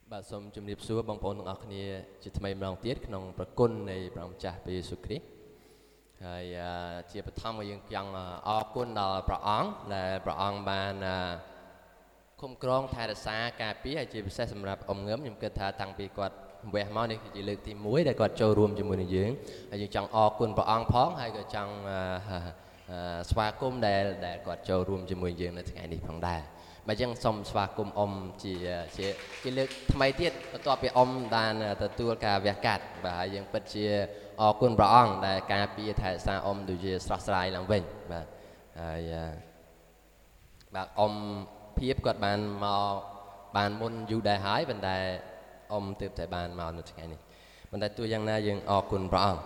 បាទសូមជម្រាបសួរបងប្អូនទាំងអស់គ្នាជាថ្មីម្ដងទៀតក្នុងប្រគុណនៃព្រះម្ចាស់ព្រះយេស៊ូវគ្រីស្ទហើយជាបឋមយើងចង់អរគុណដល់ព្រះអង្គដែលព្រះអង្គបានคุ้มครองថែរក្សាការពារហើយជាពិសេសសម្រាប់អ៊ំងឹមខ្ញុំគិតថាតាំងពីគាត់វះមកនេះគឺជាលើកទី1ដែលគាត់ចូលរួមជាមួយនឹងយើងហើយយើងចង់អរគុណព្រះអង្គផងហើយក៏ចង់ស្វាគមន៍ដែលគាត់ចូលរួមជាមួយយើងនៅថ្ងៃនេះផងដែរបើចឹងសូមស្វាគមន៍អ៊ំជាលើកថ្មីទៀតបន្ទាប់ពីអ៊ំបានទទួលការវះកាត់បាទហើយយើងពិតជាអរគុណព្រះអង្គដែលការពារថែរក្សាអ៊ំដូចជាស្រស់ស្រាយឡើងវិញបាទហើយបាទអ៊ំភាពគាត់បានមកបានមុនយូរដែរហើយប៉ុន្តែអ៊ំទើបតែបានមកនៅថ្ងៃនេះប៉ុន្តែទោះយ៉ាងណាយើងអរគុណព្រះអង្គ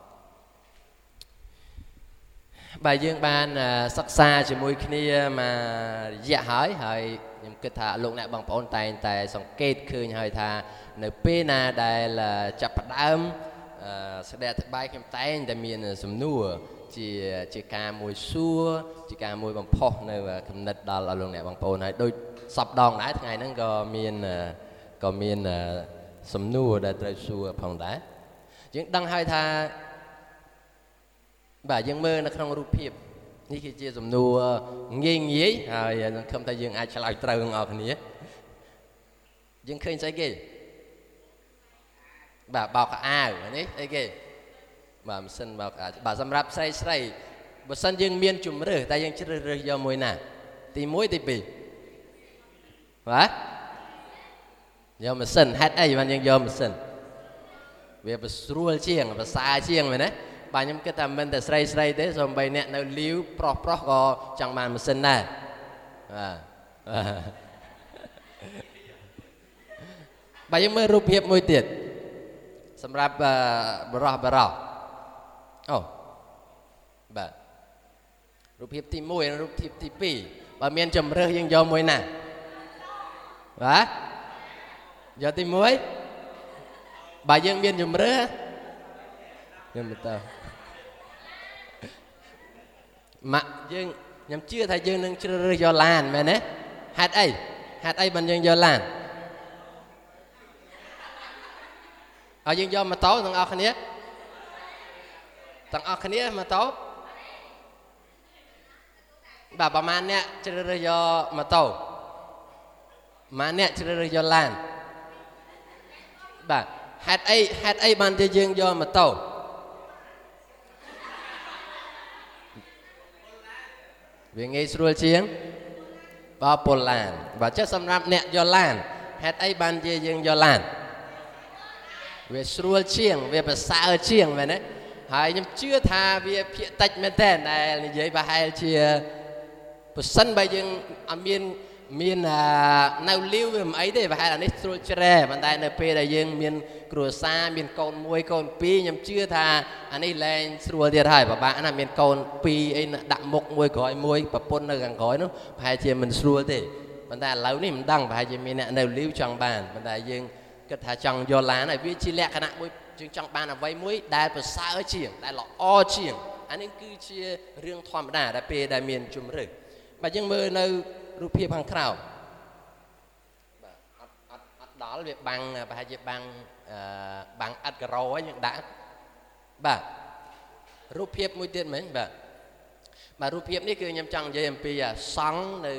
បាទយើងបានសិក្សាជាមួយគ្នាមករយៈហើយខ្ញុំគិតថាលោកអ្នកបងប្អូនតែងតែសង្កេតឃើញហើយថានៅពេលណាដែលចាប់ផ្ដើមស្ដីអធិប្បាយខ្ញុំតែងតែមានសំណួរជាការមួយសួរជាការមួយបំផុសនៅគំនិតដល់លោកអ្នកបងប្អូនហើយដូចសពដងដែរថ្ងៃហ្នឹងក៏មានសំណួរដែលត្រូវសួរផងដែរយើងដឹងហើយថាបាទយើងមើលនៅក្នុងរូបភាពនេះគឺជាសំណួរងាយហើយខ្ញុំគិតថាយើងអាចឆ្លើយត្រូវទាំងអស់គ្នាយើងឃើញស្អីគេបាទបោកខោអាវនេះអីគេបាទម៉ាស៊ីនបោកខោអាវបាទសម្រាប់ស្រីបើសិនយើងមានជំរឿតែយើងជ្រើសរើសយកមួយណាទី1ទី2បាទយកម៉ាស៊ីនហេតុអីបានយើងយកម៉ាស៊ីនវាស្រួលជាងប្រសើរជាងមែនទេបាទខ្ញុំគិតថាមិនតែស្រីទេសូម្បីអ្នកនៅលាវប្រុសក៏ចង់បានម៉ាស៊ីនដែរបាទយើងមើលរូបភាពមួយទៀតសម្រាប់បរោះអូបាទរូបភាពទី1និងរូបភាពទី2បើមានជំរើសយើងយកមួយណាបាទយកទី1បើយើងមានជំរើសខ្ញុំទៅម៉ាក់យើងខ្ញុំជឿថាយើងនឹងជ្រើសរើសយកឡានមែនទេហេតុអីបានយើងយកឡានឲ្យយើងយកម៉ូតូទាំងអស់គ្នាម៉ូតូបាទប្រហែលអ្នកជ្រើសរើសយកម៉ូតូម៉ាក់អ្នកជ្រើសរើសយកឡានបាទហេតុអីបានជាយើងយកម៉ូតូវាងាយស្រួលជាងបើពលឡានបាទចុះសម្រាប់អ្នកយកឡានហេតុអីបានជាយើងយកឡានវាស្រួលជាងវាប្រសើរជាងមែនទេហើយខ្ញុំជឿថាវាភាគតិចមែនតើដែលនិយាយប្រហែលជាប្រសិនបើយើងអត់មាននៅលាវវាមិនអីទេប្រហែលអានេះស្រួលជ្រែប៉ុន្តែនៅពេលដែលយើងមានគ្រួសារមានកូន1កូន2ខ្ញុំជឿថាអានេះលែងស្រួលទៀតហើយពិបាកណាស់មានកូន2អីដាក់មុខមួយក្រោយមួយប្រពន្ធនៅខាងក្រោយនោះប្រហែលជាមិនស្រួលទេប៉ុន្តែឥឡូវនេះមិនដឹងប្រហែលជាមានអ្នកនៅលាវចង់បានប៉ុន្តែយើងគិតថាចង់យកឡានហើយវាជាលក្ខណៈមួយយើងចង់បានអ្វីមួយដែលប្រសើរជាងដែលល្អជាងអានេះគឺជារឿងធម្មតាដែលពេលដែលមានជំរឿបើយើងមើលនៅរូបភាពខាងក្រោមបាទអត់ដល់វាបាំងប្រហែលជាបាំងឥដ្ឋការ៉ូហ្នឹងយើងដាក់បាទរូបភាពមួយទៀតមែនបាទរូបភាពនេះគឺខ្ញុំចង់និយាយអំពីសង្ឃនៅ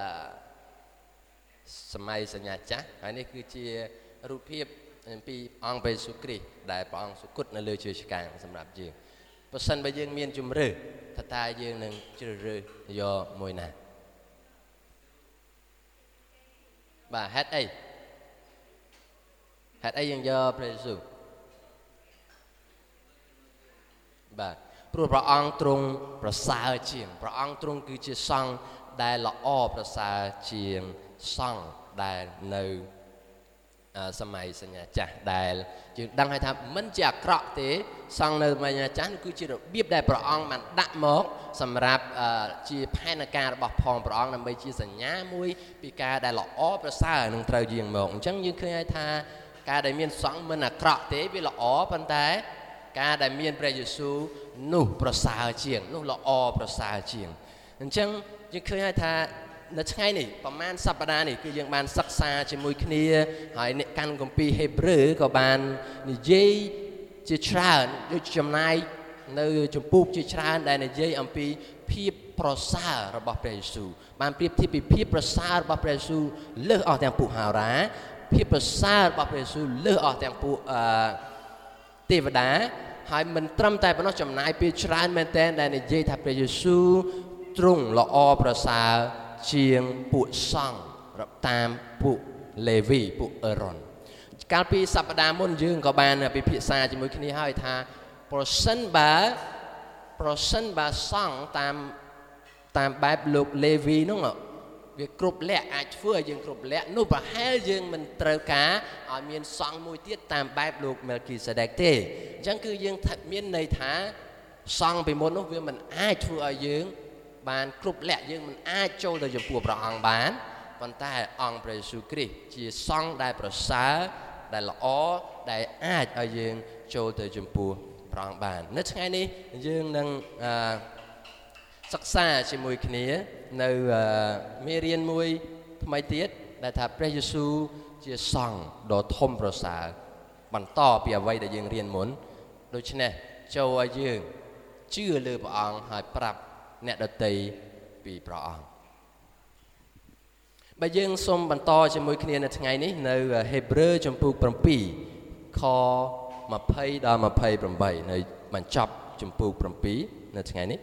សម័យសញ្ញាចាស់ហើយនេះគឺជារូបភាពអំពីអង្គព្រះយេស៊ូវគ្រីស្ទដែលព្រះអង្គសុគតនៅលើឈើឆ្កាងសម្រាប់យើងបើសិនបើយើងមានជំរឿតើយើងនឹងជ្រើសរើសយកមួយណាបាទហេតុអីយើងយកព្រះយេស៊ូវបាទព្រោះព្រះអង្គទ្រង់ប្រសើរជាងព្រះអង្គទ្រង់គឺជាសង្ឃដែលល្អប្រសើរជាងសង្ឃដែលនៅសម័យសញ្ញាចាស់ដែលយើងដឹងហើយថាមិនជាអាក្រក់ទេសង្ឃនៅសម័យសញ្ញាចាស់គឺជារបៀបដែលព្រះអង្គបានដាក់មកសម្រាប់ជាផែនការរបស់ផងព្រះអង្គដើម្បីជាសញ្ញាមួយពីការដែលល្អប្រសើរនឹងត្រូវយាងមកអញ្ចឹងយើងឃើញហើយថាការដែលមានសង្ឃមិនអាក្រក់ទេវាល្អប៉ុន្តែការដែលមានព្រះយេស៊ូវនោះប្រសើរជាងនោះល្អប្រសើរជាងអញ្ចឹងយើងឃើញហើយថានៅថ្ងៃនេះប្រហែលសប្តាហ៍នេះគឺយើងបានសិក្សាជាមួយគ្នាហើយអ្នកកាន់គម្ពីរហេព្រើរក៏បាននិយាយជាច្រើនដូចចំណាយនៅចម្ពោះជាច្រើនដែលនិយាយអំពីភាពប្រសើររបស់ព្រះយេស៊ូវបានប្រៀបធៀបពីភាពប្រសើររបស់ព្រះយេស៊ូវលើសអស់ទាំងពួកហោរាភាពប្រសើររបស់ព្រះយេស៊ូវលើសអស់ទាំងពួកទេវតាហើយមិនត្រឹមតែប៉ុណ្ណោះចំណាយពេលច្រើនមែនទែនដែលនិយាយថាព្រះយេស៊ូវទ្រង់ល្អប្រសើរជាងពួកសង្ឃតាមពួកលេវីពួកអេរ៉ុនកាលពីសប្តាហ៍មុនយើងក៏បានពិភាក្សាជាមួយគ្នាហើយថាប្រសិនបើសង្ឃតាមបែបលោកលេវីនោះវាគ្រប់លក្ខអាចធ្វើឲ្យយើងគ្រប់លក្ខនោះប្រហែលយើងមិនត្រូវការឲ្យមានសង្ឃមួយទៀតតាមបែបលោកមេលគីសេដេកទេអញ្ចឹងគឺយើងមានន័យថាសង្ឃពីមុននោះវាមិនអាចធ្វើឲ្យយើងបានគ្រប់លក្ខយើងមិនអាចចូលទៅចំពោះព្រះអង្គបានប៉ុន្តែអង្គព្រះយេស៊ូវគ្រីស្ទជាសង្ឃដែលប្រសើរដែលល្អដែលអាចឲ្យយើងចូលទៅចំពោះព្រះអង្គបាននៅថ្ងៃនេះយើងនឹងសិក្សាជាមួយគ្នានៅមេរៀនមួយថ្មីទៀតដែលថាព្រះយេស៊ូវជាសង្ឃដ៏ធំប្រសើរបន្តពីអ្វីដែលយើងរៀនមុនដូច្នេះចូលឲ្យយើងជឿលើព្រះអង្គហើយប្រាប់អ្នកដទៃពីព្រះអង្គបើយើងសូមបន្តជាមួយគ្នានៅថ្ងៃនេះនៅហេព្រើរចំពោះ7ខ20ដល់28នៅបញ្ចប់ចំពោះ7នៅថ្ងៃនេះ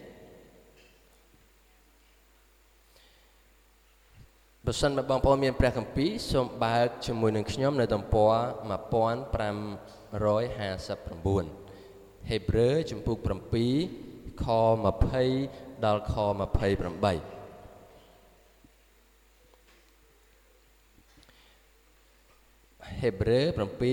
បើសិនបើបងប្អូនមានព្រះគម្ពីរសូមបើកជាមួយនឹងខ្ញុំនៅទំព័រ1559ហេព្រើរចំពោះ7ខ20ដល់ខ28ហេព្រើរ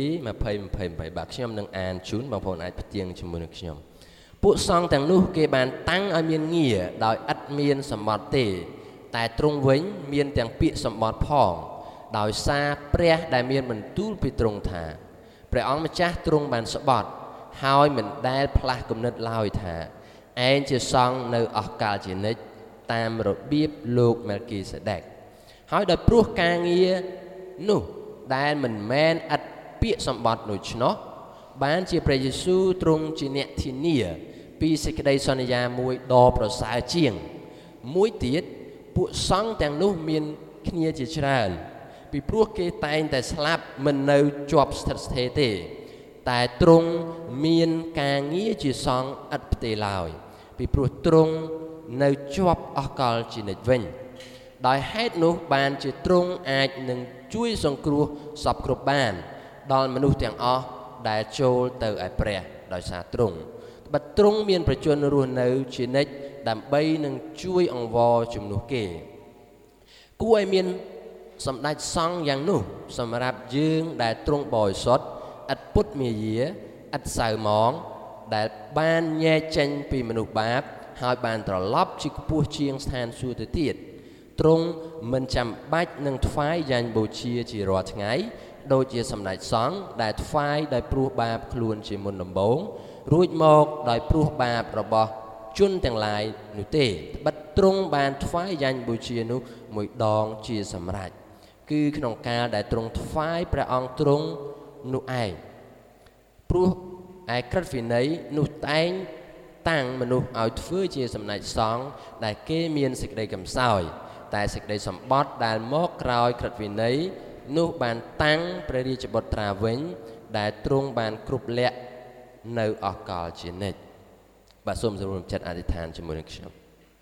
7:20-28បាទខ្ញុំនឹងអានជូនបងប្អូនអាចផ្ទៀងជាមួយនឹងខ្ញុំពួកសង្ឃទាំងនោះគេបានតាំងឲ្យមានងារដោយឥតមានសម្បត្តិទេតែទ្រង់វិញមានទាំងពាក្យសម្បត្តិផងដោយសារព្រះដែលមានបន្ទូលពីទ្រង់ថាព្រះអង្គម្ចាស់ទ្រង់បានស្បត់ហើយមិនដែលផ្លាស់គំនិតឡើយថាឯងជាសង្ឃនៅអស់កលជានិច្ចតាមរបៀបលោកមេលគីសេដេកហើយដោយព្រោះការងារនោះដែលមិនមែនឥតពាក្យសម្បត្តិដូច្នោះបានជាព្រះយេស៊ូវទ្រង់ជាអ្នកធានាពីសេចក្តីសន្យាមួយដ៏ប្រសើរជាងមួយទៀតពួកសង្ឃទាំងនោះមានគ្នាជាច្រើនពីព្រោះគេតែងតែស្លាប់មិននៅជាប់ស្ថិតស្ថេរទេតែទ្រង់មានការងារជាសង្ឃឥតផ្ទេរឡើយពីព្រោះទ្រង់នៅជាប់អស់កលជានិច្ចវិញដោយហេតុនោះបានជាទ្រង់អាចនឹងជួយសង្គ្រោះសពគ្រប់បានដល់មនុស្សទាំងអស់ដែលចូលទៅឯព្រះដោយសារទ្រង់បើទ្រង់មានប្រជញ្ញរស់នៅជានិច្ចដើម្បីនឹងជួយអង្វរជំនួសគេគួរឲ្យមានសម្ដេចសង្ឃយ៉ាងនោះសម្រាប់យើងដែលទ្រង់បរិសុទ្ធឥតពុតមាយាឥតសៅហ្មងដែលបានញែកចេញពីមនុស្សបាបហើយបានត្រឡប់ជាខ្ពស់ជាងស្ថានសួគ៌ទៅទៀតទ្រង់មិនចាំបាច់នឹងថ្វាយយ៉ាញ់បូជាជារាល់ថ្ងៃដូចជាសម្ដេចសង្ឃដែលថ្វាយដោយព្រោះបាបខ្លួនជាមុនដំបូងរួចមកដោយព្រោះបាបរបស់ជនទាំងឡាយនោះទេត្បិតទ្រង់បានថ្វាយយ៉ាញ់បូជានោះមួយដងជាសម្រេចគឺក្នុងកាលដែលទ្រង់ថ្វាយព្រះអង្គទ្រង់នោះឯងព្រោះឯក្រឹតវិន័យនោះតែងតាំងមនុស្សឲ្យធ្វើជាសម្ដេចសង្ឃដែលគេមានសេចក្តីកំសោយតែសេចក្តីសម្បត្តិដែលមកក្រោយក្រឹតវិន័យនោះបានតាំងព្រះរាជបុត្រាវិញដែលទ្រង់បានគ្រប់លក្ខនៅអស់កលជានិច្ចបាទសូមចូលរួមចិត្តអធិដ្ឋានជាមួយនឹងខ្ញុំ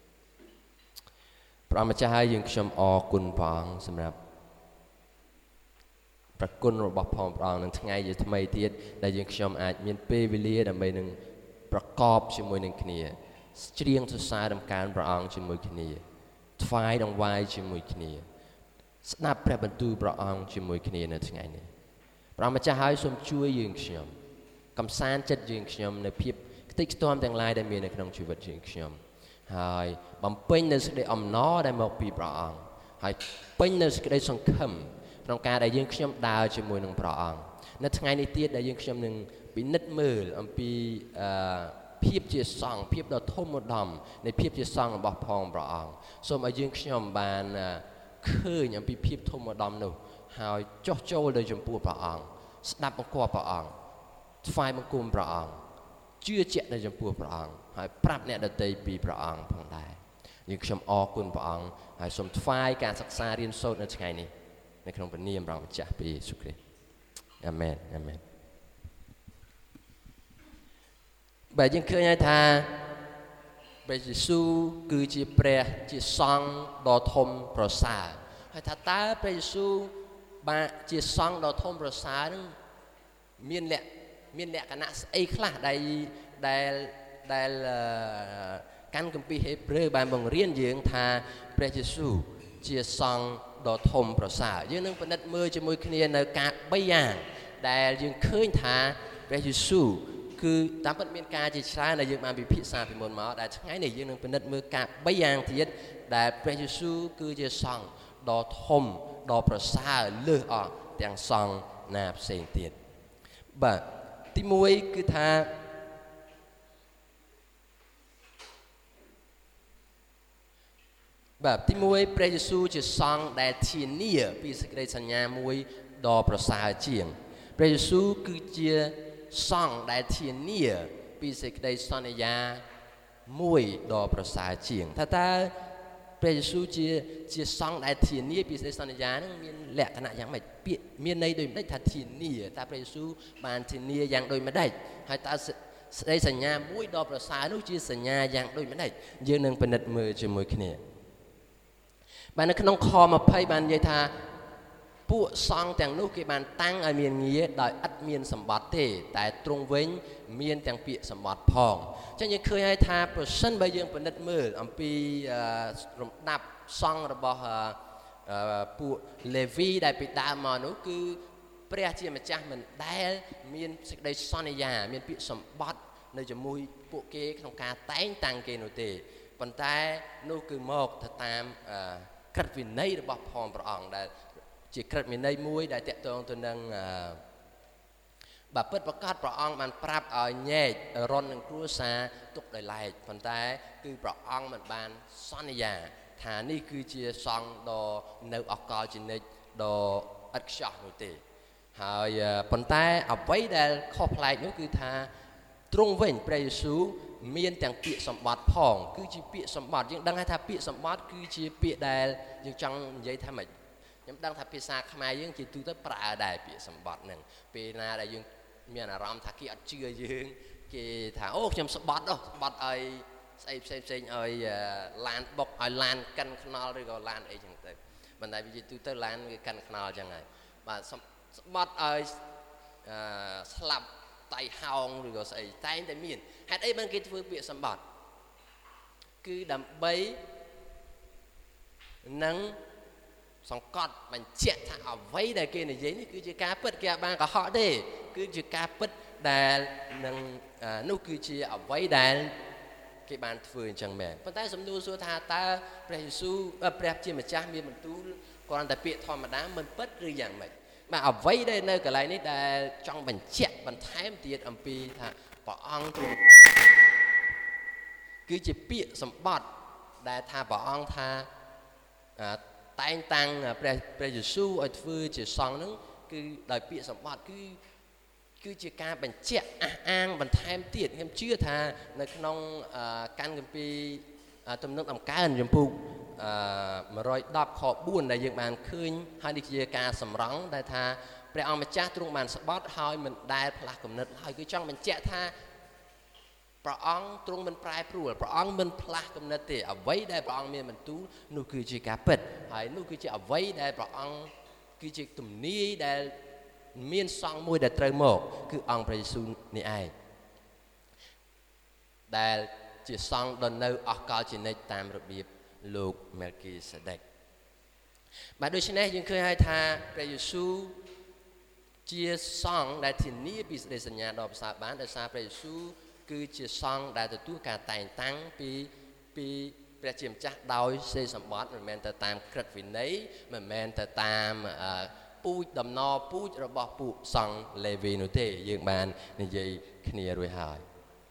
ព្រះម្ចាស់ហើយយើងខ្ញុំអរគុណព្រះអង្គសម្រាប់ប្រគុណរបស់ព្រះអង្គនឹងថ្ងៃជាថ្មីទៀតដែលយើងខ្ញុំអាចមានពេលវេលាដើម្បីនឹងប្រកបជាមួយនឹងគ្នាច្រៀងសរសើរដំណើរព្រះអង្គជាមួយគ្នាថ្វាយដង្វាយជាមួយគ្នាស្ដាប់ព្រះបន្ទូលព្រះអង្គជាមួយគ្នានៅថ្ងៃនេះព្រះម្ចាស់ហើយសូមជួយយើងខ្ញុំកំសាន្តចិត្តយើងខ្ញុំនៅភាពខ្ទេចខ្ទាំទាំងឡាយដែលមាននៅក្នុងជីវិតយើងខ្ញុំហើយបំពេញនៅសេចក្តីអំណរដែលមកពីព្រះអង្គហើយពេញនៅសេចក្តីសង្ឃឹមក្នុងការដែលយើងខ្ញុំដើរជាមួយនឹងព្រះអង្គនៅថ្ងៃនេះទៀតដែលយើងខ្ញុំនឹងពិនិត្យមើលអំពីភាពជាសង្ឃភាពដ៏ធំឧត្តមនៃភាពជាសង្ឃរបស់ផងព្រះអង្គសូមឲ្យយើងខ្ញុំបានឃើញអំពីភាពធំឧត្តមនោះហើយចុះចូលទៅចំពោះព្រះអង្គស្ដាប់បង្គាប់ព្រះអង្គថ្វាយបង្គំព្រះអង្គជឿជាក់នៅចំពោះព្រះអង្គហើយប្រាប់អ្នកដទៃពីព្រះអង្គផងដែរយើងខ្ញុំអរគុណព្រះអង្គហើយសូមថ្វាយការសិក្សារៀនសូត្រនៅថ្ងៃនេះនៅក្នុងព្រះនាមព្រះម្ចាស់ព្រះយេស៊ូវគ្រីស្ទអាមែនអាមែនបើយើងឃើញហើយថាព្រះយេស៊ូវគឺជាព្រះជាសង្ឃដ៏ធំប្រសើរហើយថាតើព្រះយេស៊ូវបានជាសង្ឃដ៏ធំប្រសើរនឹងមានលក្ខណៈស្អីខ្លះដែលកាន់គម្ពីរហេព្រើរបានបង្រៀនយើងថាព្រះយេស៊ូវជាសង្ឃដ៏ធំប្រសើរយើងនឹងពិនិត្យមើលជាមួយគ្នានៅការ3យ៉ាងដែលយើងឃើញថាព្រះយេស៊ូវគឺតាមពិតមានការជាច្រើនដែលយើងបានពិភាក្សាពីមុនមកដែលថ្ងៃនេះយើងនឹងពិនិត្យមើលការ3យ៉ាងទៀតដែលព្រះយេស៊ូវគឺជាសង្ឃដ៏ធំដ៏ប្រសើរលើសអស់ទាំងសង្ឃណាផ្សេងទៀតបាទទី1គឺថាបាទទី1ព្រះយេស៊ូវជាសង្ឃដែលធានាពីសេចក្តីសញ្ញាមួយដ៏ប្រសើរជាងព្រះយេស៊ូវគឺជាសង្ឃដែលធានាពីសេចក្តីសន្យាមួយដ៏ប្រសើរជាងថាតើព្រះយេស៊ូវជាសង្ឃដែលធានាពីសេចក្តីសន្យានឹងមានលក្ខណៈយ៉ាងម៉េចពាក្យមានន័យដូចម្ដេចថាធានាតើព្រះយេស៊ូវបានធានាយ៉ាងដូចម្ដេចហើយតើសេចក្តីសញ្ញាមួយដ៏ប្រសើរនោះជាសញ្ញាយ៉ាងដូចម្ដេចយើងនឹងពិនិត្យមើលជាមួយគ្នាបាទនៅក្នុងខ20បាននិយាយថាពួកសង្ឃទាំងនោះគេបានតាំងឲ្យមានងារដោយឥតមានសម្បត្តិទេតែទ្រង់វិញមានទាំងពាក្យសម្បត្តិផងអញ្ចឹងយើងឃើញហើយថាប្រសិនបើយើងពិនិត្យមើលអំពីរំដាប់សង្ឃរបស់ពួកលេវីដែលពីដើមមកនោះគឺព្រះជាម្ចាស់មិនដែលមានសេចក្តីសន្យាមានពាក្យសម្បត្តិនៅជាមួយពួកគេក្នុងការតែងតាំងគេនោះទេប៉ុន្តែនោះគឺមកទៅតាមក្រឹតវិន័យរបស់ផងព្រះអង្គដែលជាក្រឹតវិន័យមួយដែលតកតងទៅនឹងបាទពិតប្រកបព្រះអង្គបានប្រាប់ឲ្យញែករននឹងគ្រួសារទុកដោយឡែកប៉ុន្តែគឺព្រះអង្គមិនបានសន្យាថានេះគឺជាសង្ឃដ៏នៅអកលជានិច្ចដ៏ឥតខ្ចោះនោះទេហើយប៉ុន្តែអ្វីដែលខុសប្លែកនោះគឺថាទ្រង់វិញព្រះយេស៊ូវមានទាំងពាក្យសម្បត្តិផងគឺជាពាក្យសម្បត្តិយើងដឹងថាពាក្យសម្បត្តិគឺជាពាក្យដែលយើងចង់និយាយថាម៉េចខ្ញុំដឹងថាភាសាខ្មែរយើងជាទូទៅប្រើដែរពាក្យសម្បត្តិហ្នឹងពេលណាដែលយើងមានអារម្មណ៍ថាគេអត់ជឿយើងគេថាអូខ្ញុំសម្បត្តិសម្បត្តិឲ្យស្អីផ្សេងឲ្យឡានបុកឲ្យឡានកិនខ្នល់ឬក៏ឡានអីចឹងទៅប៉ុន្តែវាជាទូទៅឡានវាកិនខ្នល់ចឹងហើយបាទសម្បត្តិឲ្យស្លាប់តៃហោងឬក៏ស្អីតែងតែមានហេតុអីបានគេធ្វើពាក្យសម្បត្តិគឺដើម្បីនឹងសង្កត់បញ្ជាក់ថាអ្វីដែលគេនិយាយនេះគឺជាការពិតគេអាចបានកុហកទេគឺជាការពិតដែលនឹងនោះគឺជាអ្វីដែលគេបានធ្វើអញ្ចឹងមែនប៉ុន្តែសំណួរសួរថាតើព្រះយេស៊ូវព្រះជាម្ចាស់មានបន្ទូលគ្រាន់តែពាក្យធម្មតាមិនពិតឬយ៉ាងម៉េចបាទអ្វីដែលនៅកន្លែងនេះដែលចង់បញ្ជាក់បន្ថែមទៀតអំពីថាព្រះអង្គគឺជាពាក្យសម្បត្តិដែលថាព្រះអង្គថាតែងតាំងព្រះយេស៊ូវឲ្យធ្វើជាសង្ឃហ្នឹងគឺដោយពាក្យសម្បត្តិគឺជាការបញ្ជាក់អះអាងបន្ថែមទៀតខ្ញុំជឿថានៅក្នុងកាន់គម្ពីរទំនុកដំកើងចំពុក110ខ4ដែលយើងបានឃើញហើយនេះជាការសម្រង់ដែលថាព្រះអង្គម្ចាស់ទ្រង់បានស្បត់ហើយមិនដែលផ្លាស់គំនិតហើយគឺចង់បញ្ជាក់ថាព្រះអង្គទ្រង់មិនប្រែប្រួលព្រះអង្គមិនផ្លាស់គំនិតទេអ្វីដែលព្រះអង្គមានបន្ទូលនោះគឺជាការពិតហើយនោះគឺជាអ្វីដែលព្រះអង្គគឺជាទំនាយដែលមានសង្ឃមួយដែលត្រូវមកគឺអង្គព្រះយេស៊ូវនេះឯងដែលជាសង្ឃដ៏នៅអកលជានិច្ចតាមរបៀបលោកមែលគីសេដេកបាទដូច្នេះយើងឃើញហើយថាព្រះយេស៊ូវជាសង្ឃដែលធានាពីសេចក្តីសញ្ញាដ៏ប្រសើរបានដោយសារព្រះយេស៊ូវគឺជាសង្ឃដែលទទួលការតែងតាំងពីព្រះជាម្ចាស់ដោយសេចសម្បត្តិមិនមែនទៅតាមក្រឹតវិន័យមិនមែនទៅតាមពូជដំណរពូជរបស់ពួកសង្ឃលេវីនោះទេយើងបាននិយាយគ្នារួចហើយ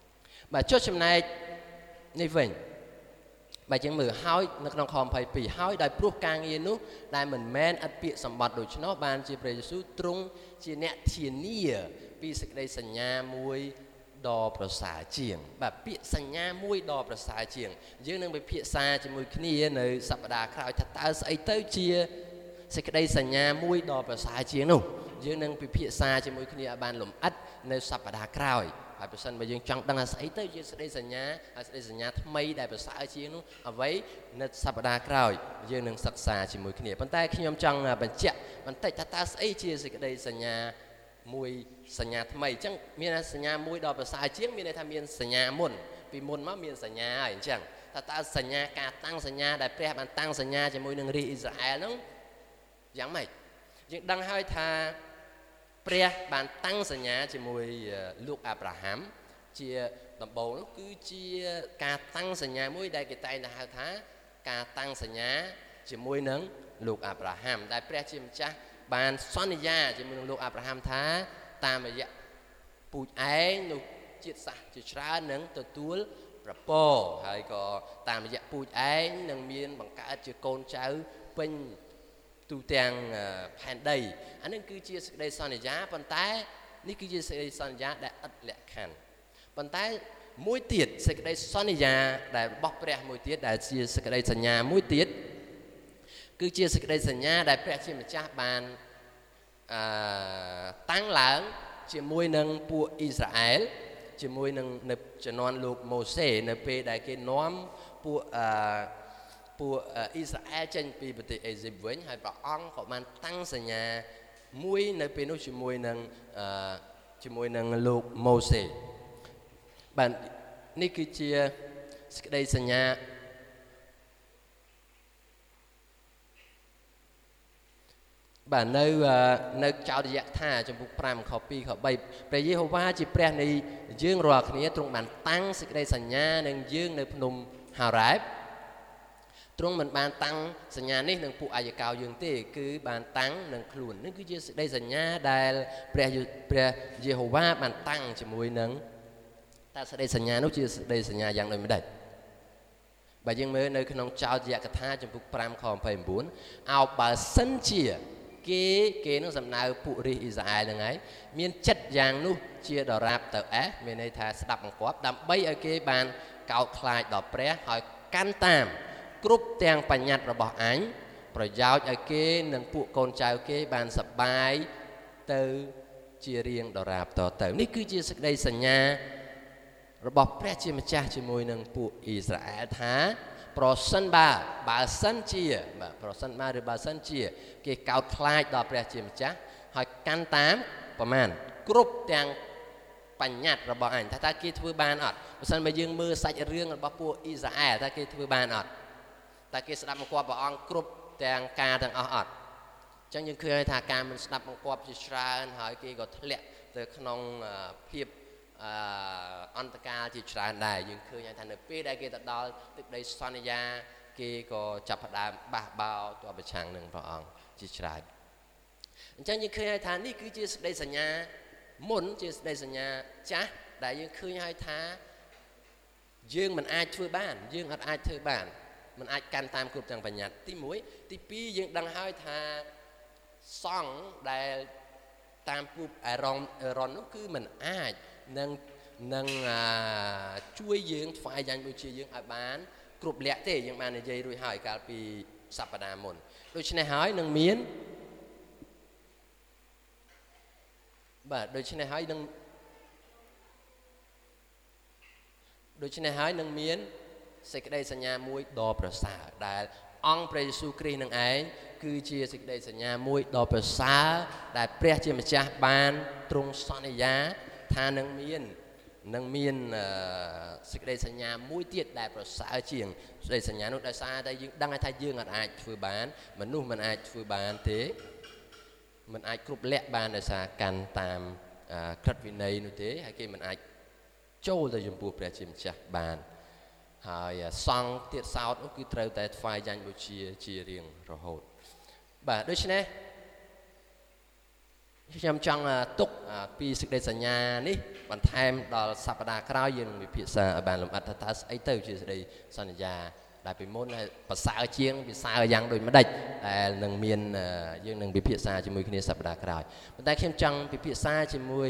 bà chốt chấm này như vậy bà chẳng mở hỏi nó không còn phải bị hỏi đại prup càng yên nút đại mình men ăn bịa sầm bạt đổi cho nó ban chỉ phải số trung chỉ nẹt thiên nia vì sự đâyสัญญา mùi đòประสาเจียงแบบเปียสัญญา mùi đòประสาเจียงยื่นนึงไปเปียซาจะมวยขี้ในสัปดาห์คราวถัดตาใส่เต้าเชียสิ่งใดสัญญา mùi đò ประสาเจียงนู่ยื่นนึงไปเปียซาจะมวยขี้บานหลุมอัดในสัปดาห์คราวหายไปสั่นไปยังจังดังใส่เต้าเชียสิ่งใดสัญญาทำไมได้ประสาเจียงนู่เอาไว้ในสัปดาห์คราวยื่นนึงศึกษาจะมวยขี้ปันแต่ขี้ยมจังเป็นเจ้าปันแต่ถัดตาใส่เชียสิ่งใดสัญญามวยสัญญาทำไมจังมีนะสัญญามวยดอกภาษาเชียงมีในทำมีสัญญามุนปีมุนมามีสัญญาอย่างจังถ้าตาสัญญาการตั้งสัญญาได้เปรียบมันตั้งสัญญาจะมวยหนึ่งรีอิสราเอลนั้นยังไม่ยังดังให้ทาเปรียบมันตั้งสัญญาจะมวยลูกอับราฮัมเชียตำบลนั้นคือเชียการตั้งสัญญามวยได้กี่ใจนะฮะท้าการตั้งสัญญาจะมวยหนึ่งลูกอับราฮัมได้เปรียบเชียมจ้าบานซอนยาจะมึงลูกอับราฮัมท้าตามไปยะปูไอ้ลูกจิตสักจิตช้าหนึ่งตัวตัวประโปให้ก็ตามไปยะปูไอ้หนึ่งมีนบังคับจะโกนเจ้าเป็นตูเตียงแผ่นใดอันนั้นคือจิตได้ซอนยาปันท้ายนี่คือจิตได้ซอนยาได้อัดแหลกขันปันท้ายมวยติดสิ่งได้ซอนยาได้บอกเปรียมวยติดได้จิตสิ่งได้สัญญามวยติดคือเชื่อสิ่งใดสัญญาได้เปรียบเทียบจากบานตั้งหลังเชื่อมวยหนึ่งพวกอิสราเอลเชื่อมวยหนึ่งในจะนอนลูกโมเสสในปีใดเกน้อมพวกอิสราเอลเช่นปีปฏิเอซิบเว้นให้พระองค์ของมันตั้งสัญญามวยในปีนู้นเชื่อมวยหนึ่งลูกโมเสสบันนี่คือเชื่อสิ่งใดสัญญาbà nơi chào địa tha trong buộc pram copyเขาใบประเยโฮวาจีแปลในยื่นรอคนี้ตรงมันตั้งสิ่งใดสัญญาหนึ่งยื่นในพนมหาไรตรงมันบานตั้งสัญญานี้หนึ่งผู้อายกาวยื่นเต้คือบานตั้งหนึ่งขลุ่นนั่นคือสิ่งใดสัญญาได้ประเยโฮวาบานตั้งจมูกหนึ่งแต่สิ่งใดสัญญานู้คือสิ่งใดสัญญาอย่างใดไม่ได้bà dân mới nơi khung chào diệt cả tha trong bục pram khom phải bốn ao bà sân chia kế nó sầm nào phụ ri Israel là ngay miền chất giang nu chia đỏ rạp tờ á miền này thà đập một quắp đập bay ở kế bàn cào khai đỏ pré hỏi can tam group tàng bành nhặt rồi bỏ ánh rồi giao ở kế nâng phụ con trai kế bàn sập bài từ chia riêng đỏ rạp tờ tờ ní cứ chia sức đây sân nhàระบบแพร่เชื่อมจ้าจมูกหนึ่งผู้อิสราเอลท้าโปรสันบาสันเชียโปรสันบาหรือบาสันเชียเกี่ยวกับคลายดอกแพร่เชื่อมจ้าหอยกันตามประมาณกรุ๊ปแตงปัญญาระบบอันถ้าคิดถือบานอดโปรสันไปยืงมือใส่เรื่องระบบผู้อิสราเอลถ้าคิดถือบานอดถ้าคิดสนับมังกรบอกอังกรุ๊ปแตงกาแตงอดจังยังเคยทาการมันสนับมังกรจิตราหอยกี่ก็ทะเลแต่ขนมเพียบอันตรการจิตราได้ยังคืออย่างทันปีได้เกี่ยวกับดอลตึกได้ซอนยาเกี่ยวกับจับดามบาเบาตัวประชังหนึ่งพระองค์จิตราจังยังคือให้ทานนี่คือจิตได้สัญญาหมุนจิตได้สัญญาจ้าได้ยังคือให้ทานยืงมันอาจช่วยบ้านยืงอาจช่วยบ้านมันอาจการตามกลุ่มจังปัญญาที่มุ้ยที่ปียังดังให้ทานซ่องได้ตามกลุ่มไอรอนนั่นคือมันอาจnăng chui dương phải dành buổi chiều dương ở bán group lẻ thế nhưng mà này dây đuôi hỏi cả vì sập vào đàm mồn đôi chân này hỏi năng miến và đôi chân này hỏi năng miến sẽ cái đâyสัญญา mũi đoประสาได้องพระเยซูคริสต์นั่งไอ้คือเชียร์สิ่งใดสัญญา mũi đoประสาได้เปรียบเทียบมาจากบ้านตรงซอนยาทาnăng miênสิ่งใดสัญญา mũi tiếtได้ประสาเชียงสิ่งใดสัญญานุได้ซาได้ดังให้ทายยื่นอาจฟื้นบ้านมันนุ่มมันอาจฟื้นบ้านเทมันอาจกรุบเละบ้านได้ซากันตามครัดวินัยนุเทให้เกี่ยมันอาจโจ้จะยมปูเปรียบเทียบจากบ้านหายซองเทียดซาวน์ก็คือเตาแต่ไฟยันบุชีเรียงระหดบ่ด้วยใช่ไหมខ្ញុំចង់ទុកពីសេចក្តីសញ្ញានេះបន្ថែមដល់សប្តាហ៍ក្រោយយើងវិភាសាឲ្យបានលម្អិតថាតើស្អីទៅជាសេចក្តីសន្យាដែលពីមុនប្រសើរជាងពិសើរយ៉ាងដូចម្ដេចដែលនឹងមានយើងនឹងវិភាសាជាមួយគ្នាសប្តាហ៍ក្រោយប៉ុន្តែខ្ញុំចង់វិភាសាជាមួយ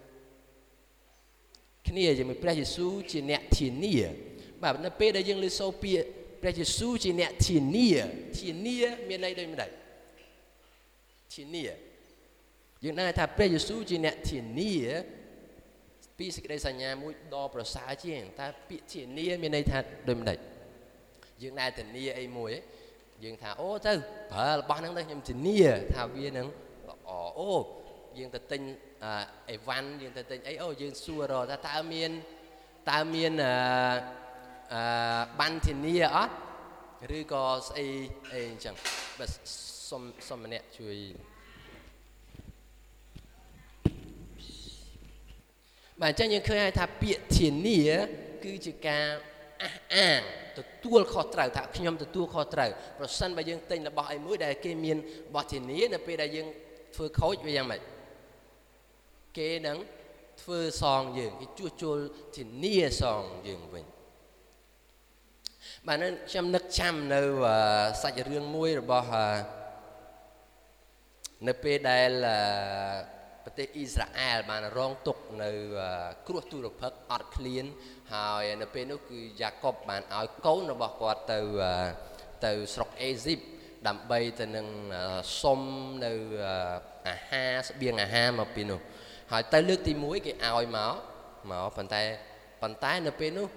គ្នាជាមួយព្រះយេស៊ូវជាអ្នកធានាបាទនៅពេលដែលយើងលើសូរពាក្យព្រះយេស៊ូវជាអ្នកធានាមានន័យដូចម្ដេចធានាយើងដឹងថាព្រះយេស៊ូវជាអ្នកធានាពីសេចក្តីសញ្ញាមួយដ៏ប្រសើរជាងតែពាក្យធានាមានន័យថាដូចម្ដេចយើងដែលធានាអីមួយយើងថាអូទៅប្រើរបស់ហ្នឹងទៅខ្ញុំធានាថាវានឹងល្អអូយើងទៅទិញអីវ៉ាន់យើងទៅទិញអីអូយើងសួររកថាតើមានបានធានាអត់ឬក៏ស្អីអីអញ្ចឹងបើសុំម្នាក់ជួយបាទអញ្ចឹងយើងឃើញថាពាក្យធានាគឺជាការអះអាងទទួលខុសត្រូវថាខ្ញុំទទួលខុសត្រូវប្រសិនបើយើងទិញរបស់អីមួយដែលគេមានបទធានានៅពេលដែលយើងធ្វើខូចវាយ៉ាងម៉េចគេនឹងធ្វើសងយើងគេជួសជុលធានាសងយើងវិញបាទខ្ញុំនឹកចាំនៅសាច់រឿងមួយរបស់នៅពេលដែលប្រទេសអ៊ីស្រាអែលបានរងទុក្ខនៅគ្រោះទុរភិក្សអត់ឃ្លានហើយនៅពេលនោះគឺយ៉ាកុបបានឲ្យកូនរបស់គាត់ទៅស្រុកអេស៊ីបដើម្បីទៅនឹងសុំនៅអាហារស្បៀងអាហារមកពីនោះហើយទៅលើកទី1គេឲ្យមកប៉ុន្តែនៅពេលនោះ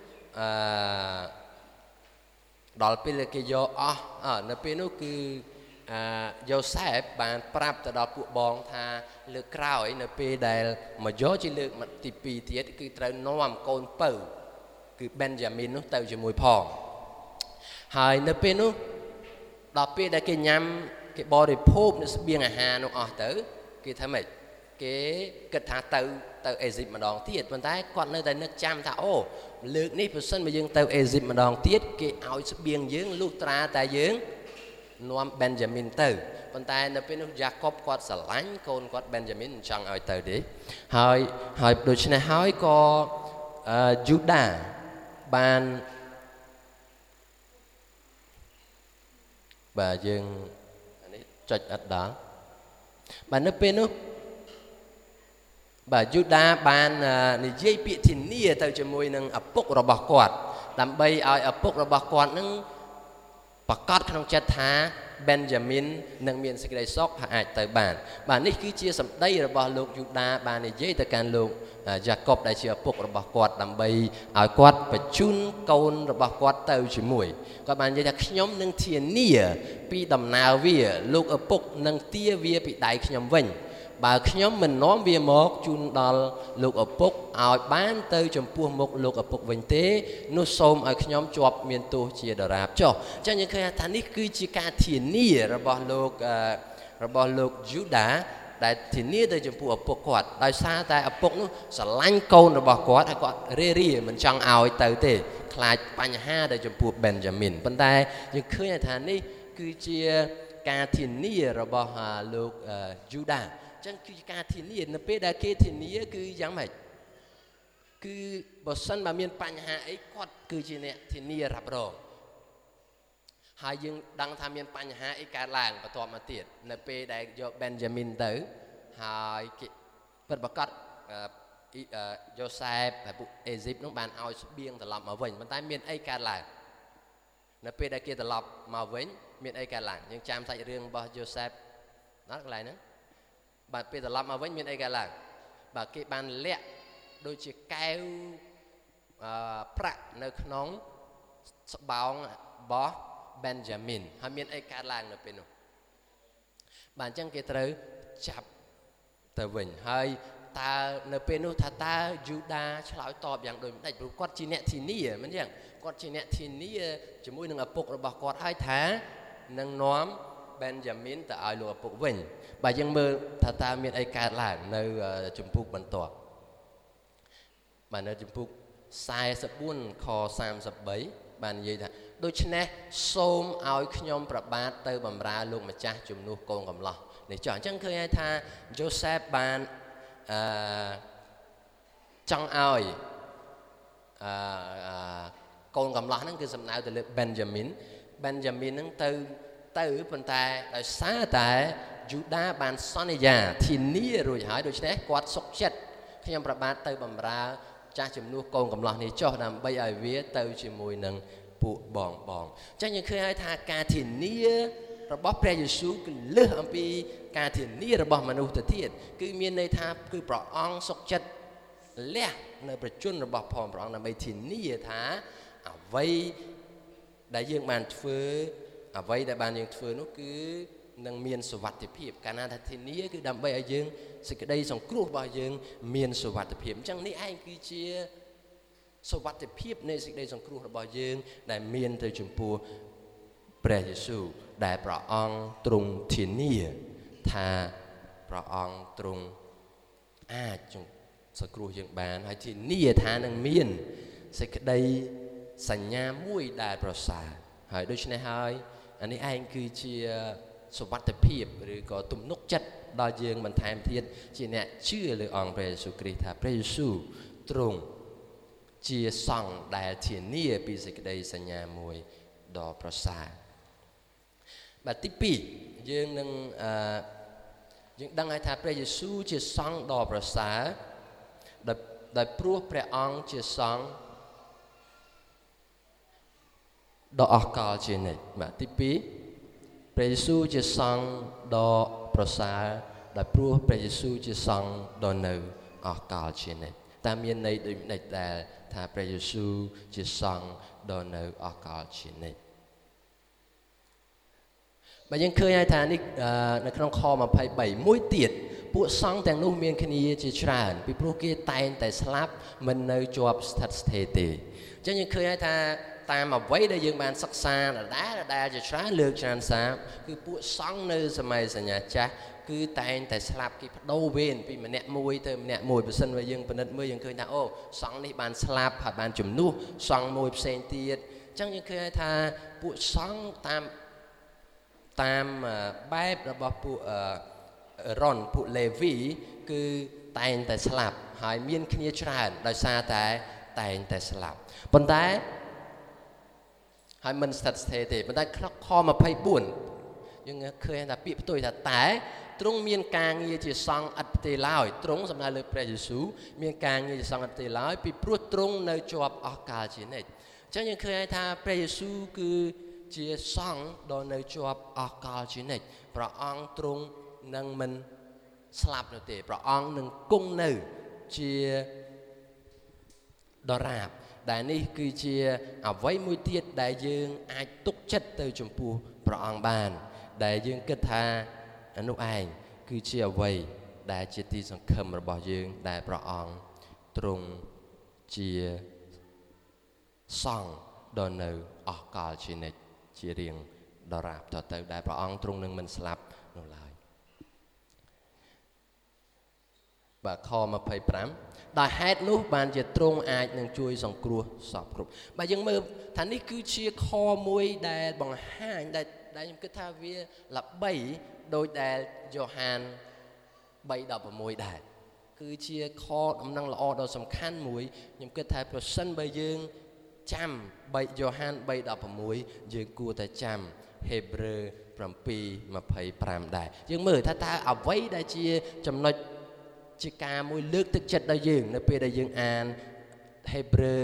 ដល់ពេលគេយកអស់នៅពេលនោះគឺយ៉ូសេបបានប្រាប់ទៅដល់ពួកបងថាលើកក្រោយនៅពេលដែលមកយកជាលើកទី2ទៀតគឺត្រូវនាំកូនពៅគឺបេនយ៉ាមីននោះទៅជាមួយផងហើយនៅពេលនោះដល់ពេលដែលគេញ៉ាំគេបរិភោគនៅស្បៀងអាហារនោះអស់ទៅគេថាម៉េចគេគិតថាទៅអេស៊ីបម្ដងទៀតប៉ុន្តែគាត់នៅតែនឹកចាំថាអូលើកនេះប្រសិនបើយើងទៅអេស៊ីបម្ដងទៀតគេឲ្យស្បៀងយើងលុះត្រាតែយើងនាំបេនយ៉ាមីនទៅប៉ុន្តែនៅពេលនោះយ៉ាកុបគាត់ស្រឡាញ់កូនគាត់បេនយ៉ាមីនចង់ឲ្យទៅទេហើយដូច្នេះហើយក៏យូដាបានបាទយើងនេះចុចអត់ដល់បាទនៅពេលនោះបាទយូដាបាននិយាយពាក្យធានាទៅជាមួយនឹងឪពុករបស់គាត់ដើម្បីឲ្យឪពុករបស់គាត់នឹងប្រកាសក្នុងចិត្តថាបេនយ៉ាមីននឹងមានសេចក្តីសុខហើយអាចទៅបានបាទនេះគឺជាសម្ដីរបស់លោកយូដាបាននិយាយទៅកាន់លោកយ៉ាកុបដែលជាឪពុករបស់គាត់ដើម្បីឲ្យគាត់បញ្ជូនកូនរបស់គាត់ទៅជាមួយគាត់បាននិយាយថាខ្ញុំនឹងធានាពីដំណើរវាលោកឪពុកនឹងទាវាពីដៃខ្ញុំវិញបើខ្ញុំមិននាំវាមកជូនដល់លោកឪពុកឲ្យបានទៅចំពោះមុខលោកឪពុកវិញទេនោះសូមឲ្យខ្ញុំជាប់មានទោសជាដរាបចុះអញ្ចឹងយើងឃើញថានេះគឺជាការធានារបស់លោកយូដាដែលធានាទៅចំពោះឪពុកគាត់ដោយសារតែឪពុកនោះស្រឡាញ់កូនរបស់គាត់ហើយគាត់រាមិនចង់ឲ្យទៅទេខ្លាចបញ្ហាទៅចំពោះបេនយ៉ាមីនប៉ុន្តែយើងឃើញថានេះគឺជាការធានារបស់លោកយូដាចឹងគឺការធានានៅពេលដែលគេធានាគឺយ៉ាងម៉េចគឺបើសិនបើមានបញ្ហាអីគាត់គឺជាអ្នកធានារ៉ាប់រងហើយយើងដឹងថាមានបញ្ហាអីកើតឡើងបន្ទាប់មកទៀតនៅពេលដែលយកបេនយ៉ាមីនទៅហើយគេពិតប្រាកដយ៉ូសេបហើយពួកអេស៊ីបនោះបានឲ្យស្បៀងត្រឡប់មកវិញប៉ុន្តែមានអីកើតឡើងនៅពេលដែលគេត្រឡប់មកវិញមានអីកើតឡើងយើងចាំសាច់រឿងរបស់យ៉ូសេបណាកន្លែងហ្នឹងបាទពេលត្រឡប់មកវិញមានអីកើតឡើងបាទគេបានលាក់ដូចជាកែវប្រាក់នៅក្នុងស្បោងរបស់បេនយ៉ាមីនហើយមានអីកើតឡើងនៅពេលនោះបាទអញ្ចឹងគេត្រូវចាប់ទៅវិញហើយតើនៅពេលនោះថាតើយូដាឆ្លើយតបយ៉ាងដូចម្ដេចព្រោះគាត់ជាអ្នកធានាមិនអញ្ចឹងគាត់ជាអ្នកធានាជាមួយនឹងឪពុករបស់គាត់ហើយថានឹងនាំបេនយ៉ាមីនទៅឲ្យលោកឪពុកវិញបាទយើងមើលថាតើមានអីកើតឡើងនៅជំពូកបន្ទាប់បាទនៅជំពូក44ខ33បាននិយាយថាដូច្នេះសូមឲ្យខ្ញុំប្របាទទៅបម្រើលោកម្ចាស់ជំនួសកូនកំឡោះនេះចុះអញ្ចឹងឃើញថា Joseph បានចង់ឲ្យកូនកំឡោះហ្នឹងគឺសំដៅទៅលើ Benjamin ហ្នឹងទៅប៉ុន្តែដោយសារតែយូដាបានសន្យាធានារួចហើយដូច្នេះគាត់សុខចិត្តខ្ញុំប្របាទទៅបម្រើចាស់ជំនួសកូនកំឡោះនេះចុះដើម្បីឲ្យវាទៅជាមួយនឹងពួកបងអញ្ចឹងយើងឃើញហើយថាការធានារបស់ព្រះយេស៊ូវគឺលើសអំពីការធានារបស់មនុស្សទៅទៀតគឺមានន័យថាគឺព្រះអង្គសុខចិត្តលះនៅប្រជញ្ញរបស់ព្រះអង្គដើម្បីធានាថាអ្វីដែលយើងបានធ្វើអ្វីដែលបានយើងធ្វើនោះគឺនឹងមានសុវត្ថិភាពកាលណាថាធានាគឺដើម្បីឲ្យយើងសេចក្តីសង្គ្រោះរបស់យើងមានសុវត្ថិភាពអញ្ចឹងនេះឯងគឺជាសុវត្ថិភាពនៃសេចក្តីសង្គ្រោះរបស់យើងដែលមានទៅចំពោះព្រះយេស៊ូវដែលព្រះអង្គទ្រង់ធានាថាព្រះអង្គទ្រង់អាចសង្គ្រោះយើងបានហើយធានាថានឹងមានសេចក្តីសញ្ញាមួយដែលប្រសើរហើយដូច្នេះហើយអានេះឯងគឺជាសុវត្ថិភាពឬក៏ទំនុកចិត្តដល់យើងបន្ថែមទៀតជាអ្នកជឿលើអង្គព្រះយេស៊ូវគ្រីស្ទថាព្រះយេស៊ូវទ្រង់ជាសង្ឃដែលធានាពីសេចក្តីសញ្ញាមួយដ៏ប្រសើរបាទទី2យើងនឹងយើងដឹងហើយថាព្រះយេស៊ូវជាសង្ឃដ៏ប្រសើរដោយព្រោះព្រះអង្គជាសង្ឃដ៏អស្ចារ្យជានិច្ចបាទទី2ព្រះយេស៊ូវជាសង្ឃដ៏ប្រសើរដោយព្រោះព្រះយេស៊ូវជាសង្ឃដ៏នៅអស្ចារ្យជានិច្ចតែមានន័យដូចនេះដែលថាព្រះយេស៊ូវជាសង្ឃដ៏នៅអស្ចារ្យជានិច្ចបើយើងឃើញហើយថានេះនៅក្នុងខ23មួយទៀតពួកសង្ឃទាំងនោះមានគ្នាជាច្រើនពីព្រោះគេតែងតែស្លាប់មិននៅជាប់ស្ថិតស្ថេរទេអញ្ចឹងយើងឃើញហើយថាតាមអ្វីដែលយើងបានសិក្សាដដែលជាច្រើនលើកច្រើនសារគឺពួកសង្ឃនៅសម័យសញ្ញាចាស់គឺតែងតែស្លាប់គេបដូរវេនពីម្នាក់មួយទៅម្នាក់មួយបើសិនបើយើងពិនិត្យមើលយើងឃើញថាអូសង្ឃនេះបានស្លាប់ហើយបានជំនួសសង្ឃមួយផ្សេងទៀតអញ្ចឹងយើងឃើញថាពួកសង្ឃតាមបែបរបស់ពួកពួកលេវីគឺតែងតែស្លាប់ហើយមានគ្នាច្រើនដោយសារតែតែងតែស្លាប់ប៉ុន្តែហើយមិនស្ថិតស្ថេរទេប៉ុន្តែខ24យើងឃើញថាពាក្យផ្ទុយថាតែទ្រង់មានការងារជាសង្ឃឥតផ្ទេរឡើយទ្រង់សំដៅលើព្រះយេស៊ូវមានការងារជាសង្ឃឥតផ្ទេរឡើយពីព្រោះទ្រង់នៅជាប់អស់កលជានិច្ចអញ្ចឹងយើងឃើញថាព្រះយេស៊ូវគឺជាសង្ឃដ៏នៅជាប់អស់កលជានិច្ចព្រះអង្គទ្រង់នឹងមិនស្លាប់នោះទេព្រះអង្គនឹងគង់នៅជាដរាបដែលនេះគឺជាអ្វីមួយទៀតដែលយើងអាចទុកចិត្តទៅចំពោះព្រះអង្គបានដែលយើងគិតថានោះឯងគឺជាអ្វីដែលជាទីសង្ឃឹមរបស់យើងដែលព្រះអង្គទ្រង់ជាសង្ឃដ៏នៅអស់កលជានិច្ចជារៀងដរាបតទៅដែលព្រះអង្គទ្រង់នឹងមិនស្លាប់នោះឡើយបាទខ25ដោយហេតុនោះបានជាទ្រង់អាចនឹងជួយសង្គ្រោះសពគ្រប់បាទយើងមើលថានេះគឺជាខមួយដែលបង្ហាញដែលខ្ញុំគិតថាវាល្បីដោយដែលយ៉ូហាន 3:16 ដែរគឺជាខដំណឹងល្អដ៏សំខាន់មួយខ្ញុំគិតថាប្រសិនបើយើងចាំយ៉ូហាន 3:16 យើងគួរតែចាំហេព្រើរ 7:25 ដែរយើងមើលថាតើអ្វីដែលជាចំណុចជាការមួយលើកទឹកចិត្តដល់យើងនៅពេលដែលយើងអានហេព្រើរ